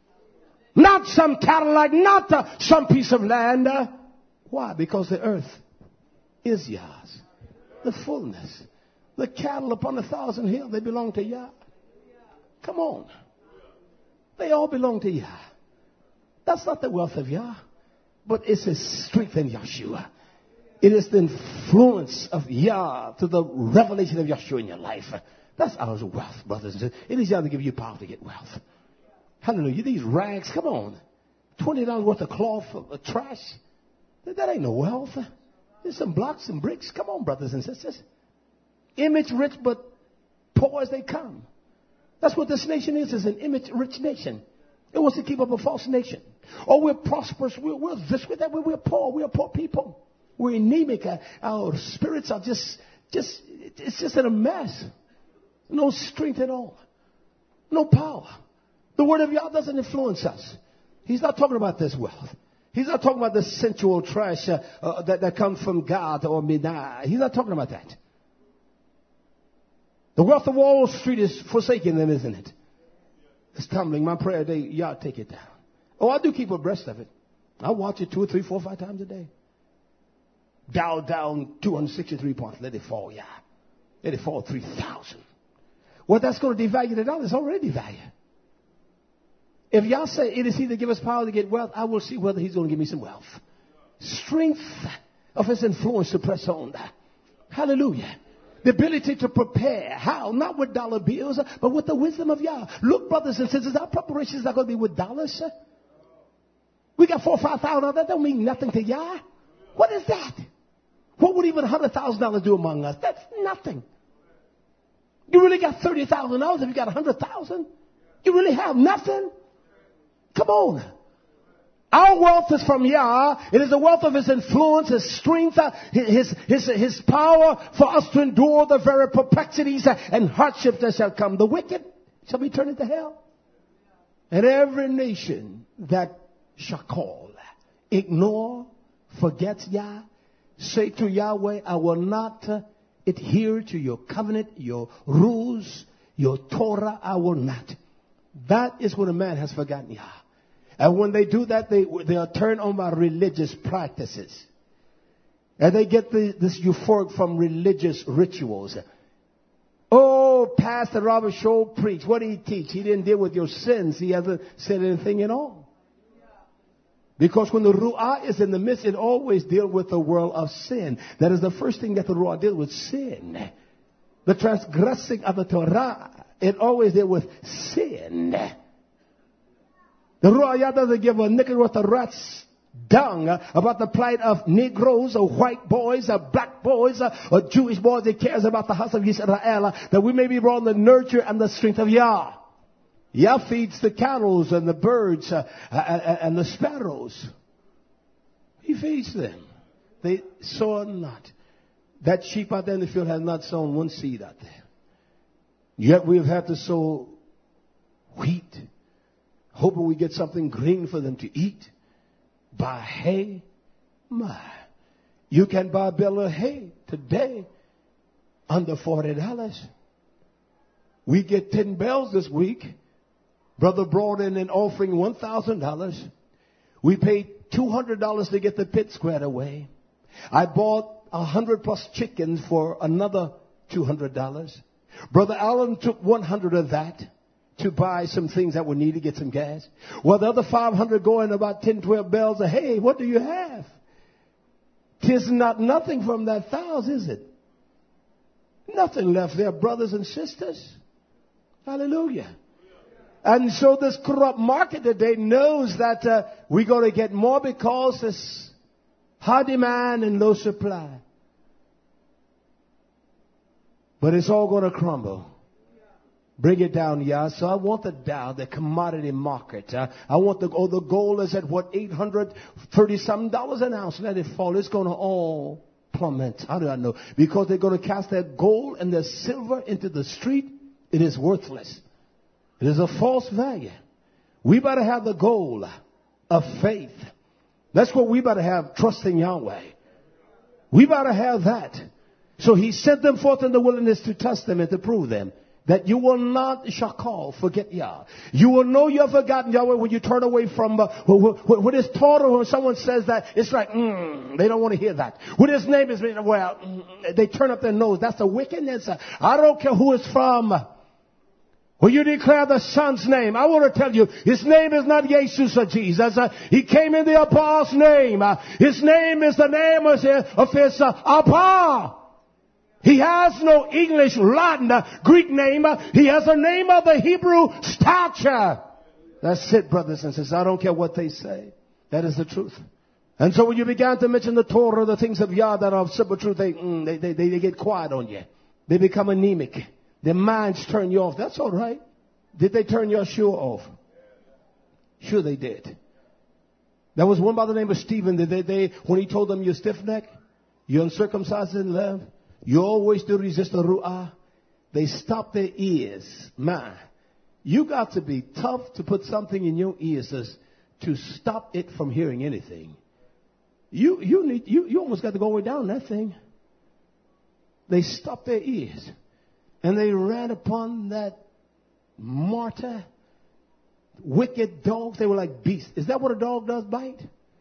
Not some Cadillac. Not some piece of land. Why? Because the earth is Yah's. The fullness. The cattle upon 1,000 hills, they belong to Yah. Come on. They all belong to Yah. That's not the wealth of Yah, but it's his strength in Yeshua. It is the influence of Yah to the revelation of Yeshua in your life. That's our wealth, brothers and sisters. It is Yah to give you power to get wealth. Hallelujah. These rags, come on. $20 worth of cloth, of trash. That ain't no wealth. There's some blocks and bricks. Come on, brothers and sisters. Image rich, but poor as they come. That's what this nation is an image rich nation. It wants to keep up a false nation. Oh, we're prosperous. We're this, we're that. We're poor. We're poor people. We're anemic. Our spirits are it's just in a mess. No strength at all. No power. The word of Yah doesn't influence us. He's not talking about this wealth. He's not talking about the sensual trash that comes from God or Minah. He's not talking about that. The wealth of Wall Street is forsaking them, isn't it? It's tumbling. My prayer day, Yah, take it down. Oh, I do keep abreast of it. I watch it 2 or 3, 4, 5 times a day. Dow down 263 points. Let it fall, Yah. Let it fall 3,000. Well, that's going to devalue the dollar. It's already devalued. If Yah say it is he that gives us power to get wealth, I will see whether he's going to give me some wealth. Strength of his influence to press on. Hallelujah. The ability to prepare. How? Not with dollar bills, but with the wisdom of Yah. Look, brothers and sisters, our preparations are going to be with dollars. We got $4,000 or $5,000. That don't mean nothing to Yah. What is that? What would even $100,000 do among us? That's nothing. You really got $30,000 if you got $100,000? You really have nothing? Come on. Our wealth is from Yah. It is the wealth of His influence, His strength, His power for us to endure the very perplexities and hardships that shall come. The wicked shall be turned into hell. And every nation that shall call, ignore, forgets Yah, say to Yahweh, I will not adhere to your covenant, your rules, your Torah, I will not. That is when a man has forgotten Yah. And when they do that, they are turned on by religious practices. And they get this euphoric from religious rituals. Oh, Pastor Robert Shaw preached. What did he teach? He didn't deal with your sins. He hasn't said anything at all. Because when the Ruah is in the midst, it always deals with the world of sin. That is the first thing that the Ruah deals with, sin. The transgressing of the Torah, it always deals with sin. The Ruah doesn't give a nickel worth of rat's dung about the plight of Negroes or white boys or black boys or Jewish boys. He cares about the house of Israel, that we may be brought in the nurture and the strength of Yah. Yah feeds the cattle and the birds and the sparrows. He feeds them. They sow not. That sheep out there in the field has not sown one seed out there. Yet we've had to sow wheat, hoping we get something green for them to eat. Buy hay. My. You can buy a bale of hay today under $40. We get 10 bales this week. Brother brought in an offering $1,000. We paid $200 to get the pit squared away. I bought 100 plus chickens for another $200. Brother Allen took 100 of that to buy some things that were needed to get some gas. Well, the other 500 go in about 10, 12 bales of hay. What do you have? 'Tis not nothing from that 1,000, is it? Nothing left there, brothers and sisters. Hallelujah. And so this corrupt market today knows that we're going to get more because there's high demand and low supply. But it's all going to crumble. Bring it down, Yah. So I want the Dow, the commodity market. I want the gold is at what, $830-something an ounce. Let it fall. It's going to all plummet. How do I know? Because they're going to cast that gold and the silver into the street. It is worthless. It is a false value. We better have the gold of faith. That's what we better have, trusting Yahweh. We better have that. So He sent them forth in the wilderness to test them and to prove them that you will not, shakal, forget Yah. You will know you have forgotten Yahweh when you turn away from, when it's taught or when someone says that, it's like, they don't want to hear that. When His name is, they turn up their nose. That's the wickedness. I don't care who it's from. When you declare the Son's name, I want to tell you, His name is not Jesus or Jesus. He came in the Abba's name. His name is the name of His Abba. He has no English, Latin, Greek name. He has a name of the Hebrew stature. That's it, brothers and sisters. I don't care what they say. That is the truth. And so when you began to mention the Torah, the things of Yah that are of simple truth, they get quiet on you. They become anemic. Their minds turn you off. That's all right. Did they turn Yeshua off? Sure they did. There was one by the name of Stephen. When he told them, you're stiff-necked, you're uncircumcised in love, you always do resist the Ruah, they stopped their ears. Man, you got to be tough to put something in your ears to stop it from hearing anything. You almost got to go way down that thing. They stopped their ears. And they ran upon that martyr, wicked dogs. They were like beasts. Is that what a dog does, bite?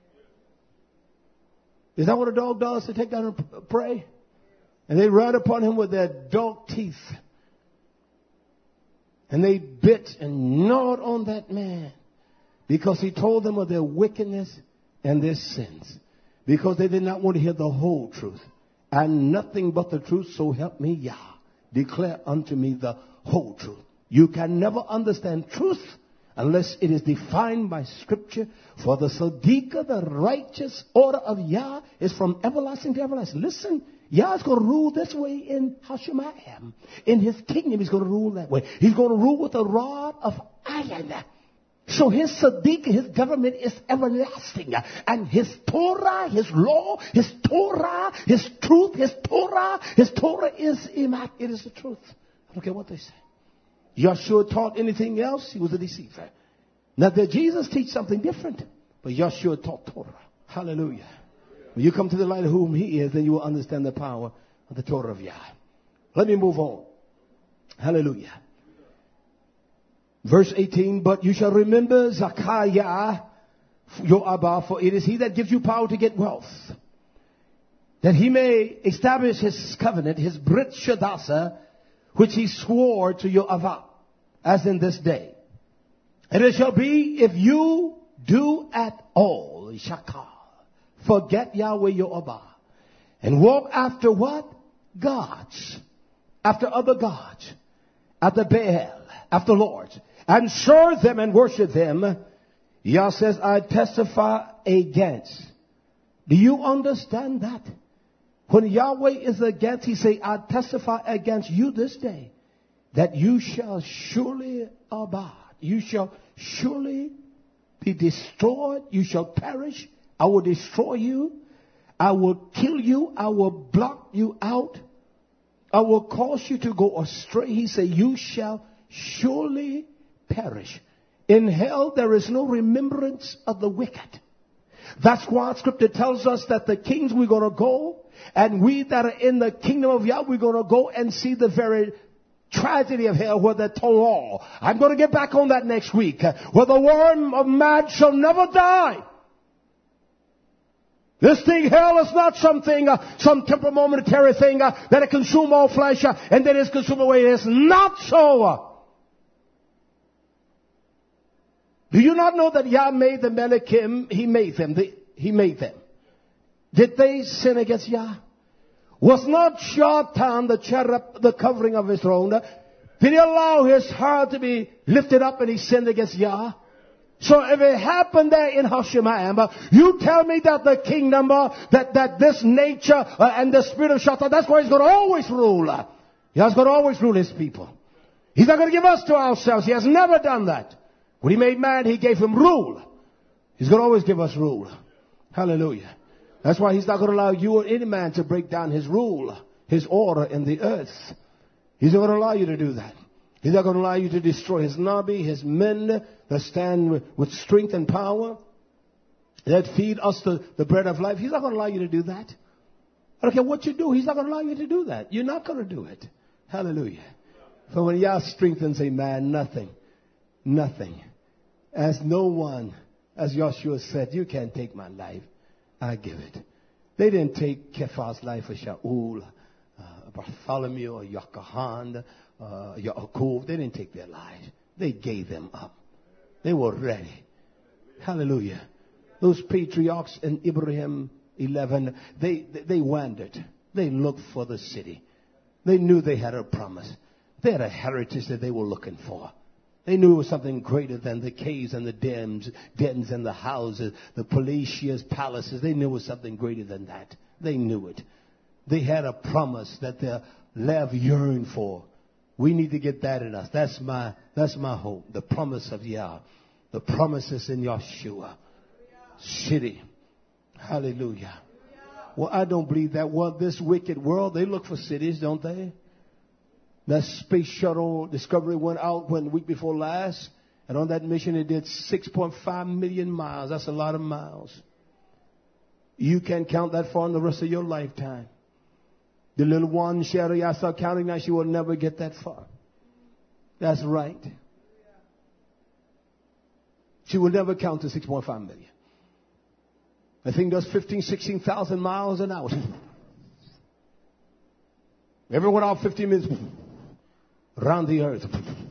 Is that what a dog does, to take down and prey? And they ran upon him with their dog teeth. And they bit and gnawed on that man because he told them of their wickedness and their sins. Because they did not want to hear the whole truth. And nothing but the truth, so help me Yah. Declare unto me the whole truth. You can never understand truth unless it is defined by Scripture. For the Tzaddik, the righteous order of Yah, is from everlasting to everlasting. Listen, Yah is going to rule this way in Hashemayim. In His kingdom, He's going to rule that way. He's going to rule with a rod of iron. So His Tzaddik, His government is everlasting. And His Torah, His law, His Torah, His truth, His Torah is Emat. It is the truth. I don't care what they say. Yeshua taught anything else, he was a deceiver. Now, did Jesus teach something different? But Yeshua taught Torah. Hallelujah. When you come to the light of whom He is, then you will understand the power of the Torah of Yah. Let me move on. Hallelujah. Verse 18, but you shall remember Zachariah, your Abba, for it is He that gives you power to get wealth, that He may establish His covenant, His Brit Shadasa, which He swore to your Ava, as in this day. And it shall be, if you do at all, Shakar, forget Yahweh your Abba, and walk after what? Gods. After other gods. After Baal. After lords. And serve them and worship them. Yah says, I testify against. Do you understand that? When Yahweh is against, He say, I testify against you this day, that you shall surely abide. You shall surely be destroyed. You shall perish. I will destroy you. I will kill you. I will block you out. I will cause you to go astray. He said, you shall surely perish. In hell, there is no remembrance of the wicked. That's why Scripture tells us that the kings, we're going to go, and we that are in the kingdom of Yah, we're going to go and see the very tragedy of hell, where they're told, I'm going to get back on that next week, where the worm of man shall never die. This thing, hell, is not something, some temporary momentary thing that it consume all flesh and then it's consumed away. It's not so. Do you not know that Yah made the Melikim? He made them. He made them. Did they sin against Yah? Was not Shatan, the cherub, the covering of his throne? Did he allow his heart to be lifted up and he sinned against Yah? So if it happened there in Hashemayim, you tell me that the kingdom, that this nature and the spirit of Shatan, that's where He's going to always rule. He's going to always rule His people. He's not going to give us to ourselves. He has never done that. When He made man, He gave him rule. He's going to always give us rule. Hallelujah. That's why He's not going to allow you or any man to break down His rule, His order in the earth. He's not going to allow you to do that. He's not going to allow you to destroy His Nabi, His men that stand with strength and power, that feed us the bread of life. He's not going to allow you to do that. I don't care what you do. He's not going to allow you to do that. You're not going to do it. Hallelujah. For when Yah strengthens a man, nothing. As no one, as Joshua said, you can't take my life. I give it. They didn't take Kephas life, or Shaul, Bartholomew, or Yochanan, Yaakov. They didn't take their lives. They gave them up. They were ready. Hallelujah. Those patriarchs in Abraham 11, they wandered. They looked for the city. They knew they had a promise. They had a heritage that they were looking for. They knew it was something greater than the caves and the dens and the houses, the palatial palaces. They knew it was something greater than that. They knew it. They had a promise that their love yearned for. We need to get that in us. That's my hope. The promise of Yah. The promises in Yeshua. City. Hallelujah. Well, I don't believe that. Well, this wicked world, they look for cities, don't they? That space shuttle Discovery went out the week before last. And on that mission, it did 6.5 million miles. That's a lot of miles. You can't count that far in the rest of your lifetime. The little one, Sherry, I start counting now, she will never get that far. That's right. She will never count to 6.5 million. The thing does 16,000 miles an hour. Everyone out 15 minutes around the earth.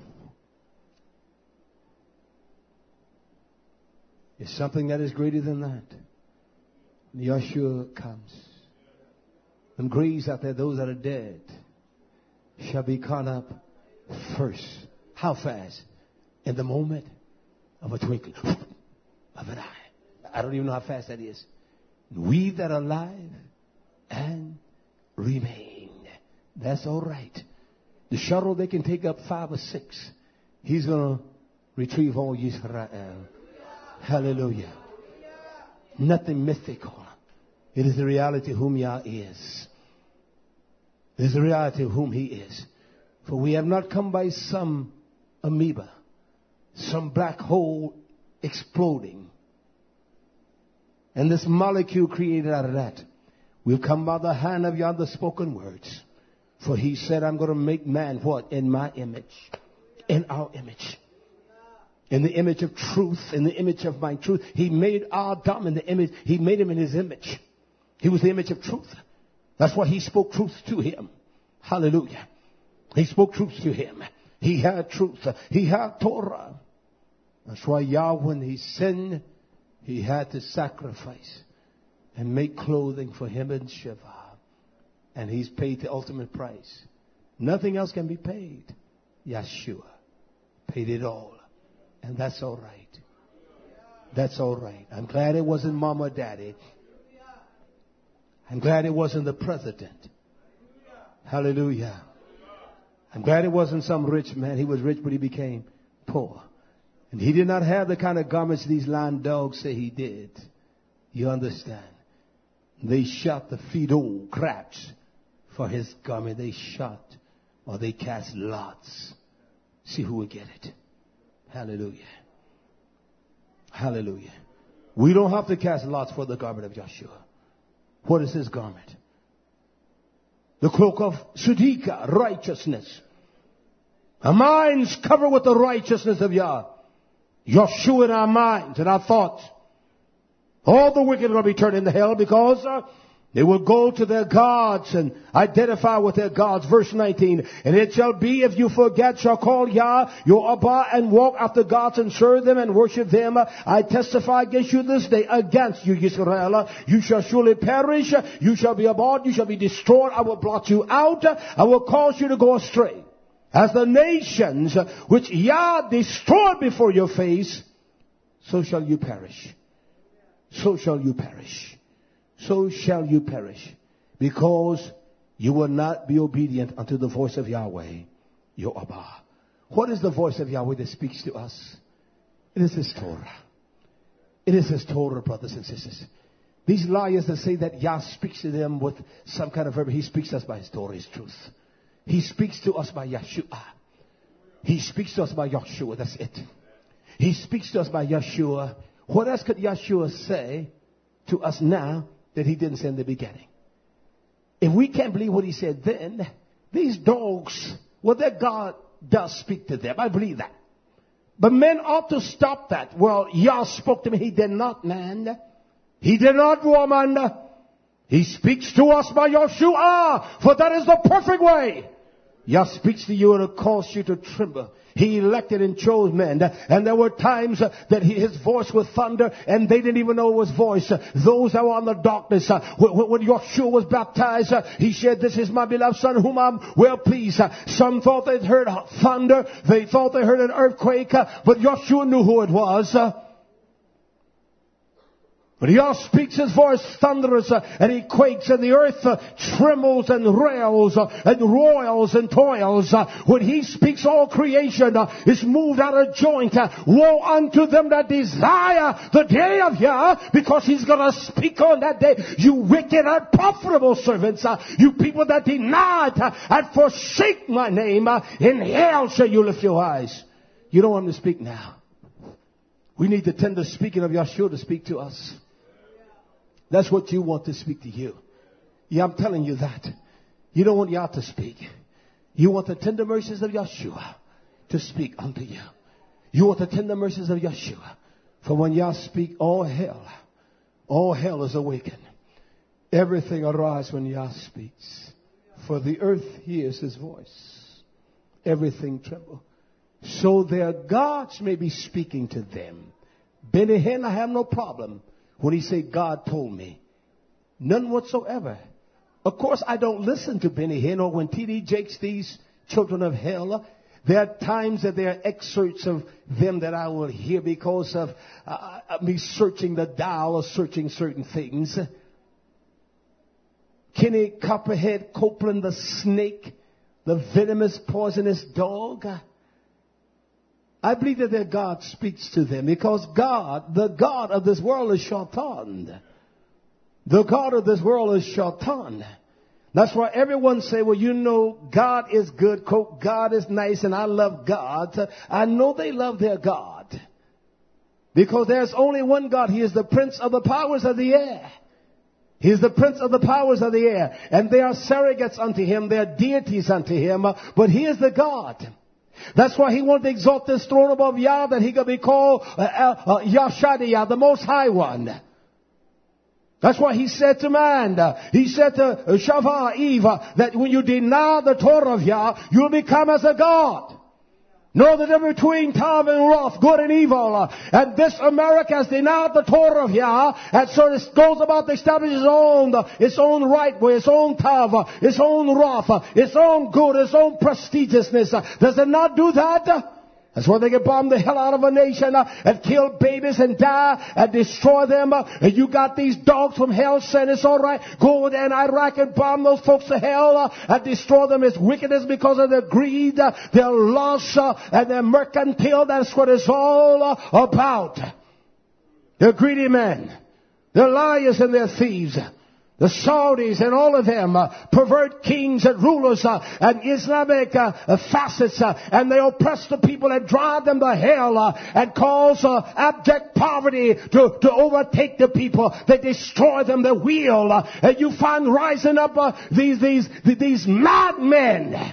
It's something that is greater than that. When Yeshua comes. And graves out there, those that are dead, shall be caught up first. How fast? In the moment. of a twinkling of an eye. I don't even know how fast that is. We that are alive and remain. That's all right. The shuttle, they can take up 5 or 6. He's going to retrieve all Israel. Hallelujah. Nothing mythical. It is the reality of whom Yah is. It is the reality of whom He is. For we have not come by some amoeba, some black hole exploding, and this molecule created out of that. We've come by the hand of Yah, the spoken words. For He said, I'm going to make man what? In my image. In our image. In the image of truth. In the image of my truth. He made Adam in the image. He made him in His image. He was the image of truth. That's why He spoke truth to him. Hallelujah. He spoke truth to him. He had truth. He had Torah. That's why Yah, when He sinned, He had to sacrifice and make clothing for him in Shiva. And He's paid the ultimate price. Nothing else can be paid. Yeshua paid it all. And that's all right. That's all right. I'm glad it wasn't mama or daddy. I'm glad it wasn't the president. Hallelujah. I'm glad it wasn't some rich man. He was rich, but he became poor. And he did not have the kind of garments these lying dogs say he did. You understand? They shot the fetal crabs for his garment. They shot or they cast lots. See who would get it. Hallelujah. Hallelujah. We don't have to cast lots for the garment of Joshua. What is his garment? The cloak of Sudika, righteousness. Our minds covered with the righteousness of Yah. Joshua in our minds and our thoughts. All the wicked are going to be turned into hell because they will go to their gods and identify with their gods. Verse 19. And it shall be, if you forget, shall call Yah your Abba and walk after gods and serve them and worship them. I testify against you this day, against you, Israel. You shall surely perish. You shall be abhorred. You shall be destroyed. I will blot you out. I will cause you to go astray. As the nations which Yah destroyed before your face, so shall you perish. So shall you perish. So shall you perish. Because you will not be obedient unto the voice of Yahweh, your Abba. What is the voice of Yahweh that speaks to us? It is His Torah. It is His Torah, brothers and sisters. These liars that say that Yah speaks to them with some kind of verb, He speaks to us by His Torah, His truth. He speaks to us by Yeshua. He speaks to us by Yeshua. That's it. He speaks to us by Yeshua. What else could Yeshua say to us now that He didn't say in the beginning? If we can't believe what He said then, these dogs, well, their God does speak to them. I believe that. But men ought to stop that. Well, Yah spoke to me. He did not, man. He did not, woman. He speaks to us by Yeshua, for that is the perfect way. Yah speaks to you and it causes you to tremble. He elected and chose men. And there were times that His voice was thunder and they didn't even know it was voice. Those that were in the darkness. When Yeshua was baptized, He said, this is my beloved Son whom I'm well pleased. Some thought they'd heard thunder. They thought they heard an earthquake. But Yeshua knew who it was. But Yah speaks His voice thunderous and He quakes and the earth trembles and rails and roils and toils. When He speaks, all creation is moved out of joint. Woe unto them that desire the day of Yah, because He's going to speak on that day. You wicked and profitable servants, you people that deny and forsake my name, in hell shall you lift your eyes. You don't want Him to speak now. We need the tender speaking of Yeshua to speak to us. That's what you want to speak to you. Yeah, I'm telling you that. You don't want Yah to speak. You want the tender mercies of Yeshua to speak unto you. You want the tender mercies of Yeshua. For when Yah speak, all hell is awakened. Everything arises when Yah speaks. For the earth hears His voice. Everything trembles. So their gods may be speaking to them. Benny Hinn, I have no problem when he say, God told me. None whatsoever. Of course, I don't listen to Benny Hinn or when T.D. Jakes, these children of hell. There are times that there are excerpts of them that I will hear because of me searching the dial or searching certain things. Kenny Copperhead Copeland, the snake, the venomous, poisonous dog. I believe that their God speaks to them because God, the God of this world is Shaitan. The God of this world is Shaitan. That's why everyone say, well, you know, God is good, quote, God is nice, and I love God. I know they love their God. Because there's only one God. He is the prince of the powers of the air. He is the prince of the powers of the air. And they are surrogates unto him. They are deities unto him. But he is the God. That's why he wanted to exalt this throne above Yah, that he could be called Yahshadiyah, the Most High One. That's why he said to man, he said to Shavah, Eve, that when you deny the Torah of Yah, you'll become as a God. Know the difference between Tav and Roth, good and evil. And this America has denied the Torah of Yah, and so it goes about to establish its own right way, its own Tav, its own Roth, its own good, its own prestigiousness. Does it not do that? That's why they can bomb the hell out of a nation and kill babies and die and destroy them. And you got these dogs from hell saying it's all right. Go over there in Iraq and bomb those folks to hell and destroy them. It's wickedness because of their greed, their lust, and their mercantile. That's what it's all about. They're greedy men. They're liars and they're thieves. The Saudis and all of them pervert kings and rulers and Islamic facets and they oppress the people and drive them to hell and cause abject poverty to overtake the people. They destroy them, they wheel. And you find rising up these madmen.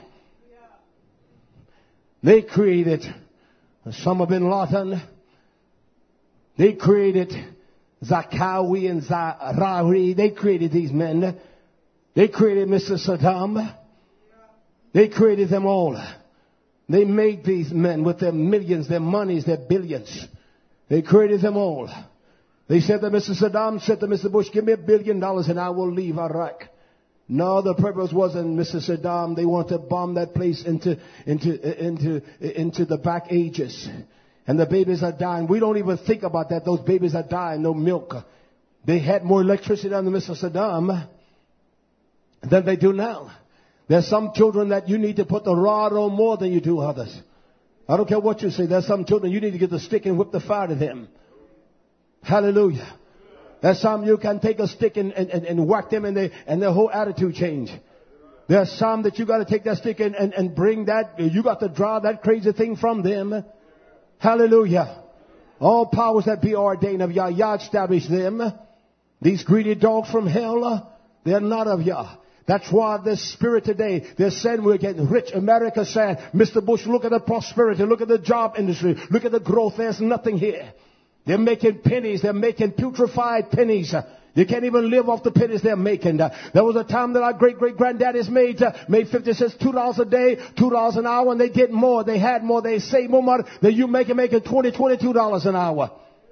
They created Osama bin Laden. They created Zakawi and Zahrawi. They created these men. They created Mr. Saddam. They created them all. They made these men with their millions, their monies, their billions. They created them all. They said that Mr. Saddam said to Mr. Bush, give me $1 billion and I will leave Iraq. No, the purpose wasn't Mr. Saddam. They wanted to bomb that place into the back ages. And the babies are dying. We don't even think about that. Those babies are dying. No milk. They had more electricity under Mr. Saddam than they do now. There's some children that you need to put the rod on more than you do others. I don't care what you say. There's some children you need to get the stick and whip the fire to them. Hallelujah. There's some you can take a stick and whack them and their whole attitude change. There's some that you got to take that stick and bring that. You got to draw that crazy thing from them. Hallelujah. All powers that be ordained of Yah, Yah established them. These greedy dogs from hell, they're not of Yah. That's why this spirit today, they're saying we're getting rich. America saying, Mr. Bush, look at the prosperity, look at the job industry, look at the growth. There's nothing here. They're making pennies. They're making putrefied pennies. You can't even live off the pennies they're making. There was a time that our great-great-granddaddies made 50 cents, $2 a day, $2 an hour, and they did more. They had more. They saved more money than you making $22 an hour.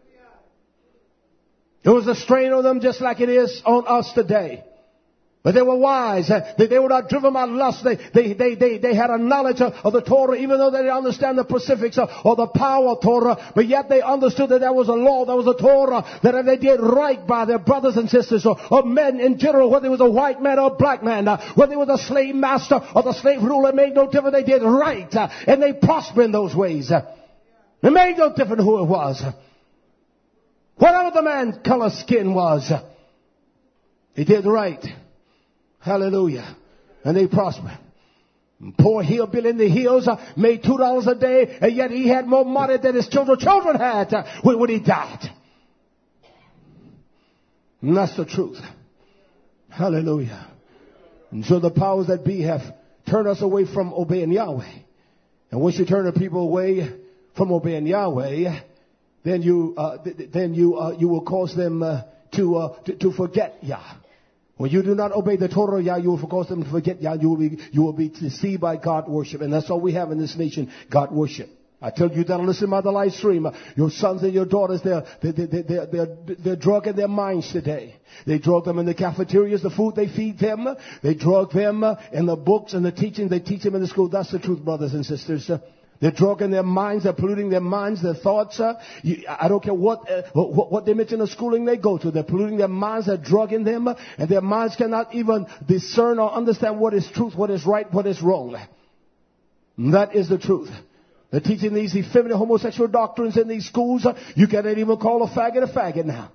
It was a strain on them just like it is on us today. But they were wise. They were not driven by lust. They had a knowledge of the Torah, even though they didn't understand the specifics or the power of Torah. But yet they understood that there was a law, there was a Torah, that if they did right by their brothers and sisters or men in general, whether it was a white man or a black man, whether it was a slave master or the slave ruler, it made no difference. They did right. And they prospered in those ways. It made no difference who it was. Whatever the man's color skin was, he did right. Hallelujah. And they prospered. Poor hillbilly in the hills made $2 a day, and yet he had more money than his children had when he died. And that's the truth. Hallelujah. And so the powers that be have turned us away from obeying Yahweh. And once you turn the people away from obeying Yahweh, then you will cause them to forget Yah. When you do not obey the Torah, Yah, you will cause them to forget Yah. You will be deceived by God worship. And that's all we have in this nation, God worship. I tell you that listen by the live stream. Your sons and your daughters, they're drug in their minds today. They drug them in the cafeterias, the food they feed them. They drug them in the books and the teaching they teach them in the school. That's the truth, brothers and sisters. They're drug in their minds. They're polluting their minds, their thoughts. I don't care what dimension of schooling they go to. They're polluting their minds. They're drugging them. And their minds cannot even discern or understand what is truth, what is right, what is wrong. And that is the truth. They're teaching these effeminate homosexual doctrines in these schools. You cannot even call a faggot now.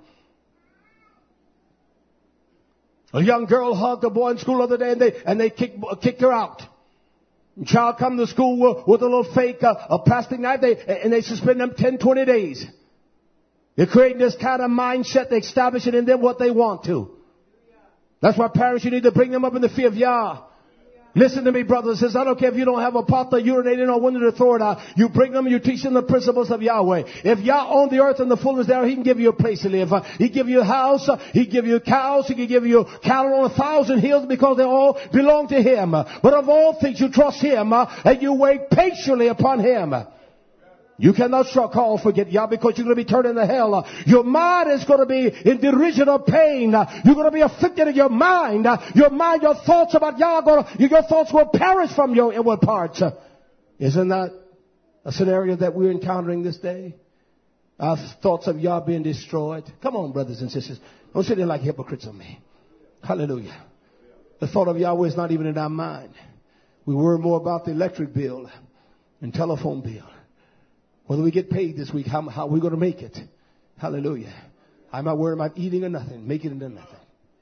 A young girl hugged a boy in school the other day and they kicked her out. The child come to school with a little fake a plastic knife and they suspend them 10, 20 days. They're creating this kind of mindset. They establish it in them what they want to. That's why parents, you need to bring them up in the fear of Yah. Listen to me, brothers and sisters. I don't care if you don't have a pot to urinate in or window to throw it out. You bring them, you teach them the principles of Yahweh. If Yah owned the earth and the fullness thereof, He can give you a place to live. He give you a house. He give you cows. He can give you cattle on 1,000 hills because they all belong to Him. But of all things, you trust Him and you wait patiently upon Him. You cannot call forget Yah because you're going to be turned into hell. Your mind is going to be in derision of pain. You're going to be afflicted in your mind. Your thoughts about Yah, your thoughts will perish from your inward parts. Isn't that a scenario that we're encountering this day? Our thoughts of Yah being destroyed. Come on, brothers and sisters. Don't sit there like hypocrites on me. Hallelujah. The thought of Yahweh is not even in our mind. We worry more about the electric bill and telephone bill. Whether we get paid this week, how we're going to make it. Hallelujah. I'm not worried about eating or nothing, making it into nothing.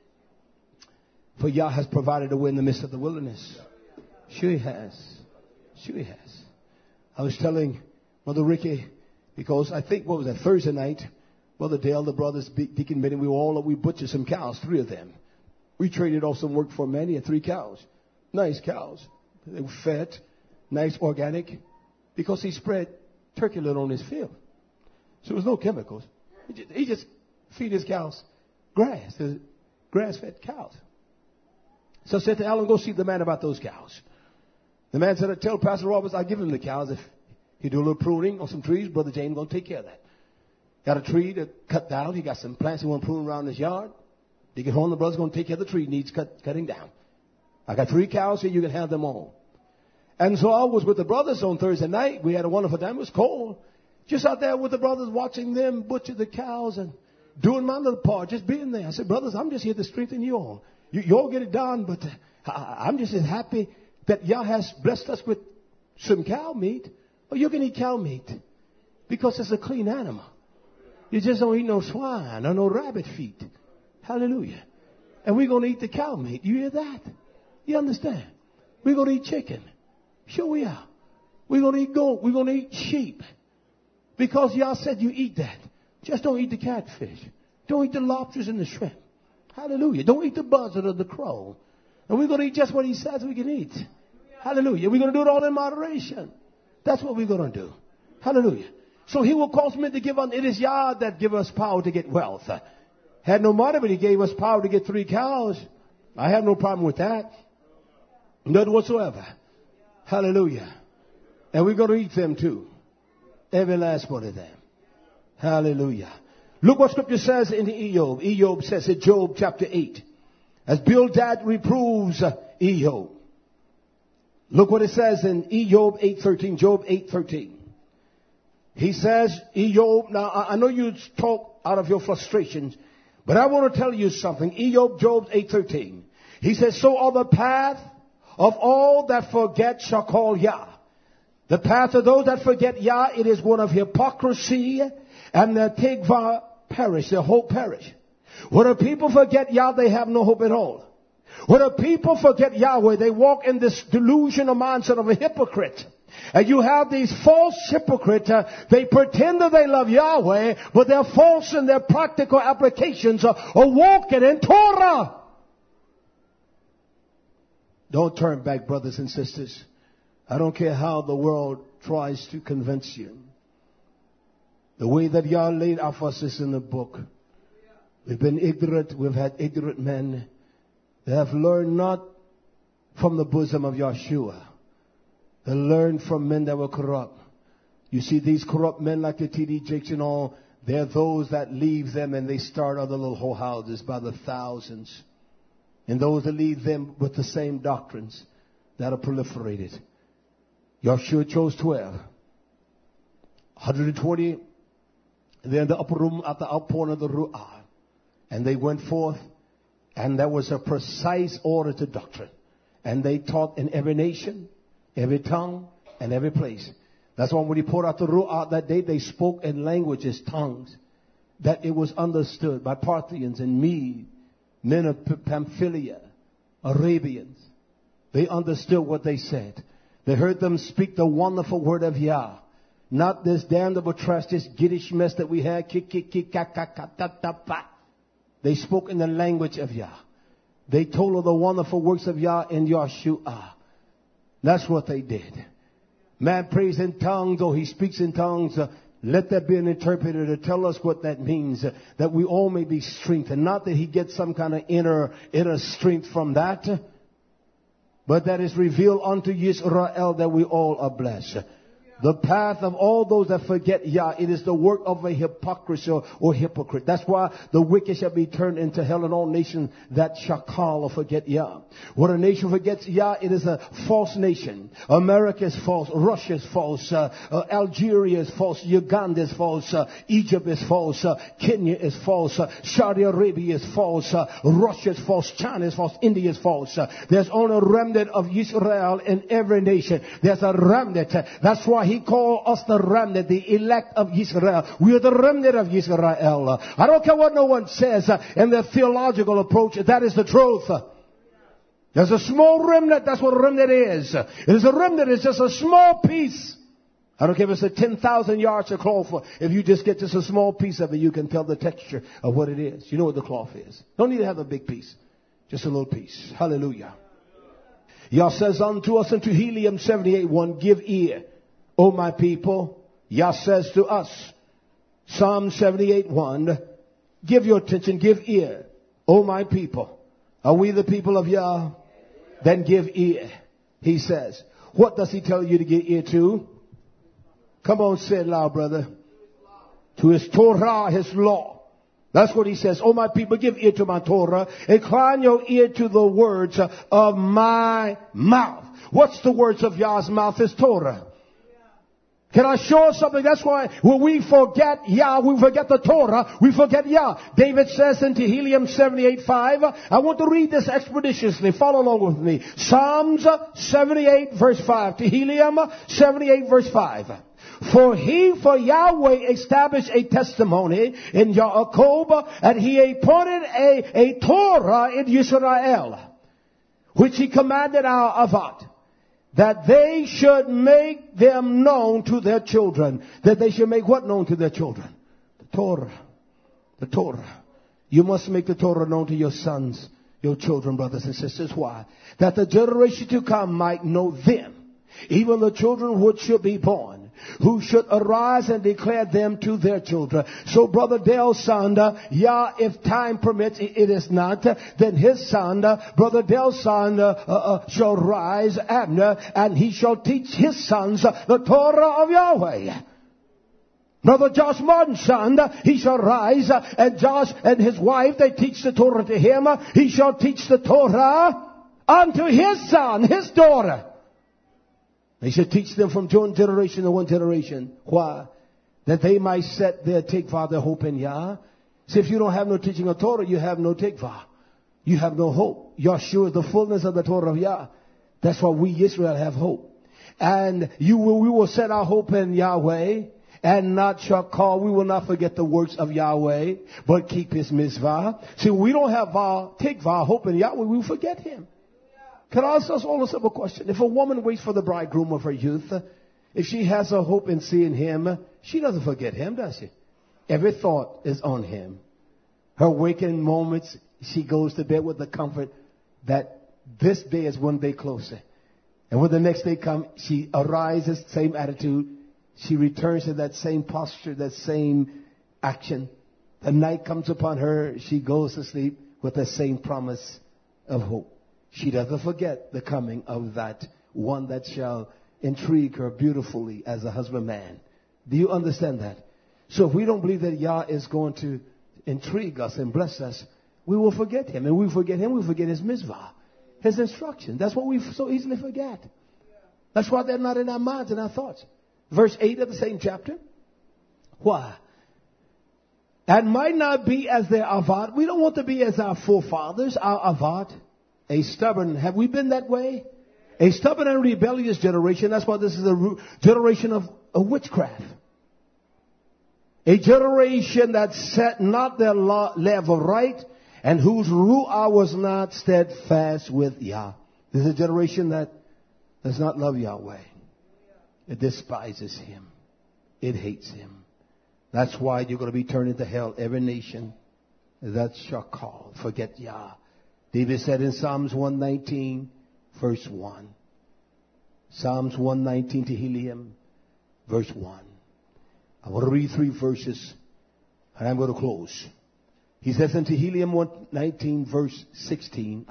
For Yah has provided a way in the midst of the wilderness. Sure He has. Sure He has. I was telling Mother Ricky, because I think, what was that, Thursday night, Brother Dale, the brothers, Deacon Benny, we butchered some cows, 3 of them. We traded off some work for men. He had 3 cows. Nice cows. They were fed, nice, organic, because he spread turkey litter on his field. So there was no chemicals. He just feed his cows grass, grass-fed cows. So I said to Alan, go see the man about those cows. The man said, tell Pastor Roberts I'll give him the cows. If he do a little pruning on some trees, Brother James going to take care of that. Got a tree to cut down. He got some plants he want to prune around his yard. They get home, the brother's going to take care of the tree. Needs cutting down. I got 3 cows here. You can have them all. And so I was with the brothers on Thursday night. We had a wonderful time. It was cold. Just out there with the brothers, watching them butcher the cows and doing my little part, just being there. I said, brothers, I'm just here to strengthen you all. You all get it done, but I'm just as happy that Yah has blessed us with some cow meat. Or you can eat cow meat because it's a clean animal. You just don't eat no swine or no rabbit feet. Hallelujah. And we're going to eat the cow meat. You hear that? You understand? We're going to eat chicken. Sure we are. We're going to eat goat. We're going to eat sheep. Because Yah said you eat that. Just don't eat the catfish. Don't eat the lobsters and the shrimp. Hallelujah. Don't eat the buzzard or the crow. And we're going to eat just what He says we can eat. Hallelujah. We're going to do it all in moderation. That's what we're going to do. Hallelujah. So He will cause men to give on. It is Yah that give us power to get wealth. Had no money, but He gave us power to get 3 cows. I have no problem with that. None whatsoever. Hallelujah. And we're going to eat them too. Every last one of them. Hallelujah. Look what Scripture says in Ejob. Ejob says in Job chapter 8. As Bildad reproves Ejob. Look what it says in Ejob 8:13. Job 8:13. He says, Ejob, now I know you talk out of your frustrations, but I want to tell you something. Ejob, Job 8:13. He says, so on the path of all that forget shall call Yah. The path of those that forget Yah, it is one of hypocrisy, and their tigva perish, their hope perish. When a people forget Yah, they have no hope at all. When a people forget Yahweh, they walk in this delusional mindset of a hypocrite. And you have these false hypocrites, they pretend that they love Yahweh, but they're false in their practical applications of walking in Torah. Don't turn back, brothers and sisters. I don't care how the world tries to convince you. The way that Yah laid out for us is in the book. We've been ignorant. We've had ignorant men. They have learned not from the bosom of Yahshua. They learned from men that were corrupt. You see these corrupt men like the T.D. Jakes and all, they're those that leave them and they start other little whorehouses by the thousands. And those that leave them with the same doctrines that are proliferated. Yahshua chose 12. 120, they're in the upper room at the outpouring of the Ru'ah. And they went forth, and there was a precise order to doctrine. And they taught in every nation, every tongue, and every place. That's why when he poured out the Ru'ah that day, they spoke in languages, tongues, that it was understood by Parthians and Medes, men of Pamphylia, Arabians. They understood what they said. They heard them speak the wonderful word of Yah. Not this damnable trash, this giddish mess that we had. They spoke in the language of Yah. They told of the wonderful works of Yah in Yahshua. That's what they did. Man prays in tongues, or he speaks in tongues. Let that be an interpreter to tell us what that means, that we all may be strengthened. Not that he gets some kind of inner strength from that, but that is revealed unto Israel that we all are blessed. The path of all those that forget Yah, it is the work of a hypocrisy or hypocrite. That's why the wicked shall be turned into hell, and all nations that shall call or forget Yah. When a nation forgets Yah, it is a false nation. America is false. Russia is false. Algeria is false. Uganda is false. Egypt is false. Kenya is false. Saudi Arabia is false. Russia is false. China is false. India is false. There's only a remnant of Israel in every nation. There's a remnant. That's why he called us the remnant, the elect of Israel. We are the remnant of Israel. I don't care what no one says in their theological approach. That is the truth. There's a small remnant. That's what a remnant is. It is a remnant. It's just a small piece. I don't care if it's a 10,000 yards of cloth. If you just get just a small piece of it, you can tell the texture of what it is. You know what the cloth is. Don't need to have a big piece. Just a little piece. Hallelujah. Yah says unto us into Helium 78:1, give ear, O my people. Yah says to us, Psalm 78:1, give your attention, give ear, O my people. Are we the people of Yah? Then give ear. He says, what does he tell you to give ear to? Come on, say it loud, brother. To his Torah, his law. That's what he says. Oh, my people, give ear to my Torah. Incline your ear to the words of my mouth. What's the words of Yah's mouth? His Torah. Can I show us something? That's why when we forget Yah, we forget the Torah, we forget Yah. David says in Tehillim 78:5, I want to read this expeditiously. Follow along with me. Psalms 78 verse 5. Tehillim 78 verse 5. For Yahweh established a testimony in Yaakov, and he appointed a Torah in Israel, which he commanded our Avad, that they should make them known to their children. That they should make what known to their children? The Torah. The Torah. You must make the Torah known to your sons, your children, brothers and sisters. Why? That the generation to come might know them, even the children which should be born, who should arise and declare them to their children. So Brother Dale's son, Yah, if time permits, it is not, then his son, Brother Dale's son, shall rise, Abner, and he shall teach his sons the Torah of Yahweh. Brother Josh Martin's son, he shall rise, and Josh and his wife, they teach the Torah to him. He shall teach the Torah unto his son, his daughter. They should teach them from one generation to one generation. Why? That they might set their tikvah, their hope in Yah. See, if you don't have no teaching of Torah, you have no tikvah. You have no hope. Yahshua is the fullness of the Torah of Yah. That's why we, Israel, have hope. And we will set our hope in Yahweh, and not shall call. We will not forget the works of Yahweh, but keep his mitzvah. See, we don't have our tikvah, hope in Yahweh, we will forget him. Can I ask us all a simple question? If a woman waits for the bridegroom of her youth, if she has a hope in seeing him, she doesn't forget him, does she? Every thought is on him. Her waking moments, she goes to bed with the comfort that this day is one day closer. And when the next day comes, she arises, same attitude. She returns to that same posture, that same action. The night comes upon her, she goes to sleep with the same promise of hope. She doesn't forget the coming of that one that shall intrigue her beautifully as a husbandman. Do you understand that? So if we don't believe that Yah is going to intrigue us and bless us, we will forget him. And we forget him, we forget his mitzvah, his instruction. That's what we so easily forget. That's why they're not in our minds and our thoughts. Verse 8 of the same chapter. Why? And might not be as their avad. We don't want to be as our forefathers, our avad. A stubborn, have we been that way? A stubborn and rebellious generation. That's why this is a generation of witchcraft. A generation that set not their love of right, and whose ru'ah was not steadfast with Yah. This is a generation that does not love Yahweh. It despises him. It hates him. That's why you're going to be turned into hell. Every nation that shall call. Forget Yah. David said in Psalms 119, verse 1. Psalms 119, Tehillim, verse 1. I want to read 3 verses, and I'm going to close. He says in Tehillim 119, verse 16,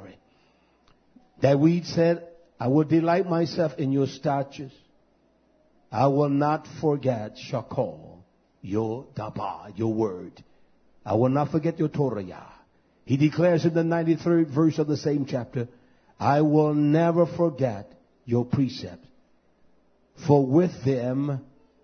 David said, I will delight myself in your statutes. I will not forget Shakol, your Dabah, your word. I will not forget your Torah, Yah. He declares in the 93rd verse of the same chapter, I will never forget your precepts. For with them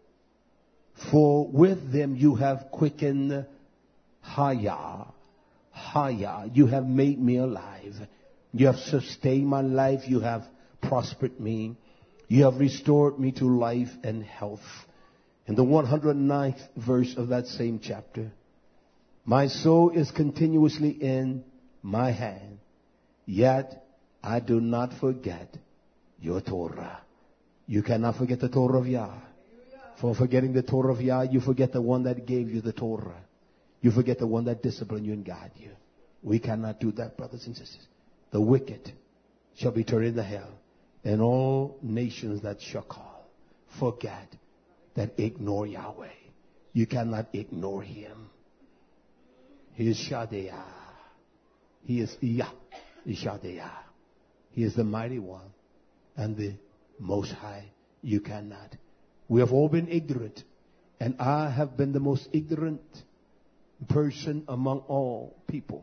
you have quickened Haya. You have made me alive. You have sustained my life. You have prospered me. You have restored me to life and health. In the 109th verse of that same chapter, my soul is continuously in my hand, yet I do not forget your Torah. You cannot forget the Torah of Yah. For forgetting the Torah of Yah, you forget the one that gave you the Torah. You forget the one that disciplined you and guided you. We cannot do that, brothers and sisters. The wicked shall be turned into hell, and all nations that shall call forget that ignore Yahweh. You cannot ignore him. He is Shaddai. He is Yah. Shaddai. He is the mighty one and the most high. You cannot. We have all been ignorant, and I have been the most ignorant person among all people.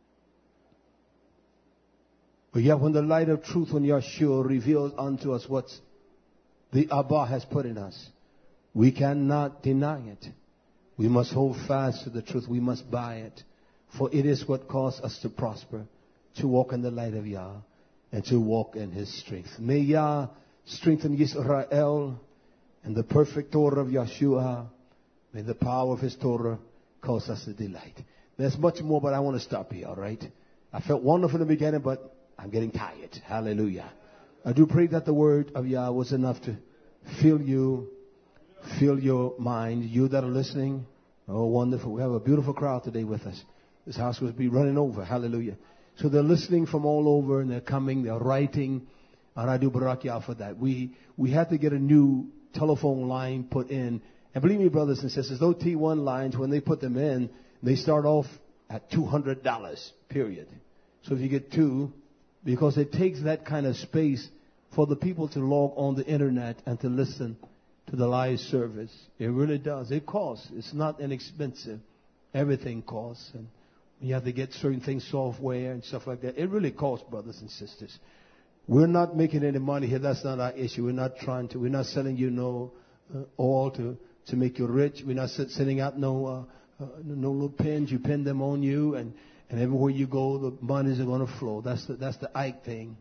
But yet when the light of truth, when Yeshua reveals unto us what the Abba has put in us, we cannot deny it. We must hold fast to the truth. We must buy it. For it is what caused us to prosper, to walk in the light of Yah, and to walk in his strength. May Yah strengthen Yisrael and the perfect Torah of Yeshua. May the power of his Torah cause us to delight. There's much more, but I want to stop here, all right? I felt wonderful in the beginning, but I'm getting tired. Hallelujah. I do pray that the word of Yah was enough to fill you, fill your mind. You that are listening, oh, wonderful. We have a beautiful crowd today with us. This house will be running over. Hallelujah. So they're listening from all over, and they're coming, they're writing, and I do barak Yah for that. We had to get a new telephone line put in. And believe me, brothers and sisters, those T1 lines, when they put them in, they start off at $200, period. So if you get 2, because it takes that kind of space for the people to log on the internet and to listen to the live service. It really does. It costs. It's not inexpensive. Everything costs. And you have to get certain things, software and stuff like that. It really costs, brothers and sisters. We're not making any money here. That's not our issue. We're not selling you no oil to make you rich. We're not sending out no little pins. You pin them on you, and everywhere you go, the monies are going to flow. That's the Ike thing.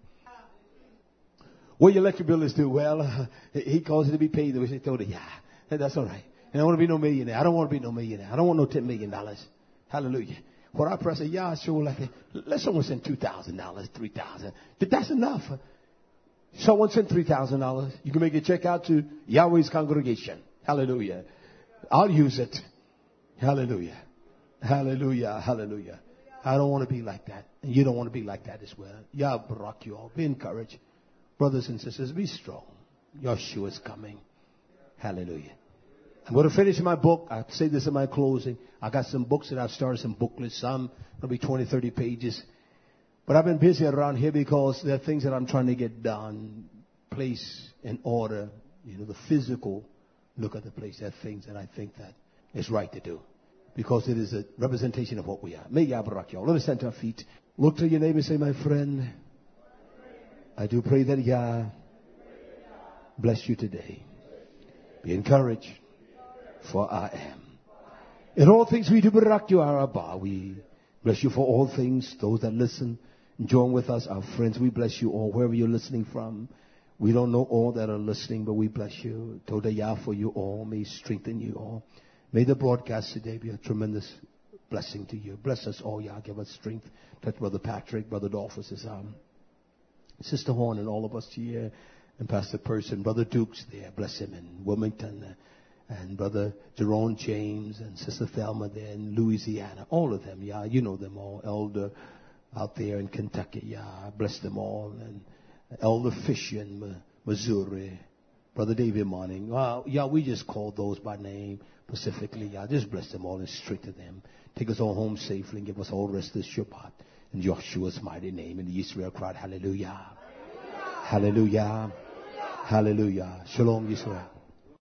What your electric bill is due? Well, he calls it to be paid. We told her, yeah, that's all right. And I want to be no millionaire. I don't want to be no millionaire. I don't want no $10 million. Hallelujah. What I press, yeah, sure. Let someone send $2,000, $3,000. That's enough. Someone send $3,000. You can make a check out to Yahweh's congregation. Hallelujah. I'll use it. Hallelujah. Hallelujah. Hallelujah. I don't want to be like that. And you don't want to be like that as well. Yah barak you all. Be encouraged. Brothers and sisters, be strong. Yeshua is coming. Hallelujah. I'm going to finish my book. I say this in my closing. I got some books that I've started, some booklets. Some will be 20, 30 pages. But I've been busy around here because there are things that I'm trying to get done, place in order, the physical look at the place. There are things that I think that is right to do, because it is a representation of what we are. May Yah barak y'all. Let us stand to our feet. Look to your neighbor and say, my friend, I do pray that Yah bless you today. Be encouraged, for I am. In all things we do barak you, our Abba. We bless you for all things. Those that listen, join with us, our friends. We bless you all, wherever you're listening from. We don't know all that are listening, but we bless you. Toda Yah for you all. May He strengthen you all. May the broadcast today be a tremendous blessing to you. Bless us all, Yah. Give us strength. Touch Brother Patrick, Brother Dolphus, his Sister Horn, and all of us here. And Pastor Person, Brother Dukes there. Bless him in Wilmington. And Brother Jerome James and Sister Thelma there in Louisiana. All of them, Yah. You know them all. Elder out there in Kentucky, Yah. Bless them all. And Elder Fisher in Missouri. Brother David Morning. Yah, we just call those by name specifically, Yah. Just bless them all and strengthen them. Take us all home safely and give us all rest this Shabbat. In Yeshua's mighty name. And the Israel cried, hallelujah. Hallelujah. Hallelujah. Hallelujah. Shalom, Yisrael.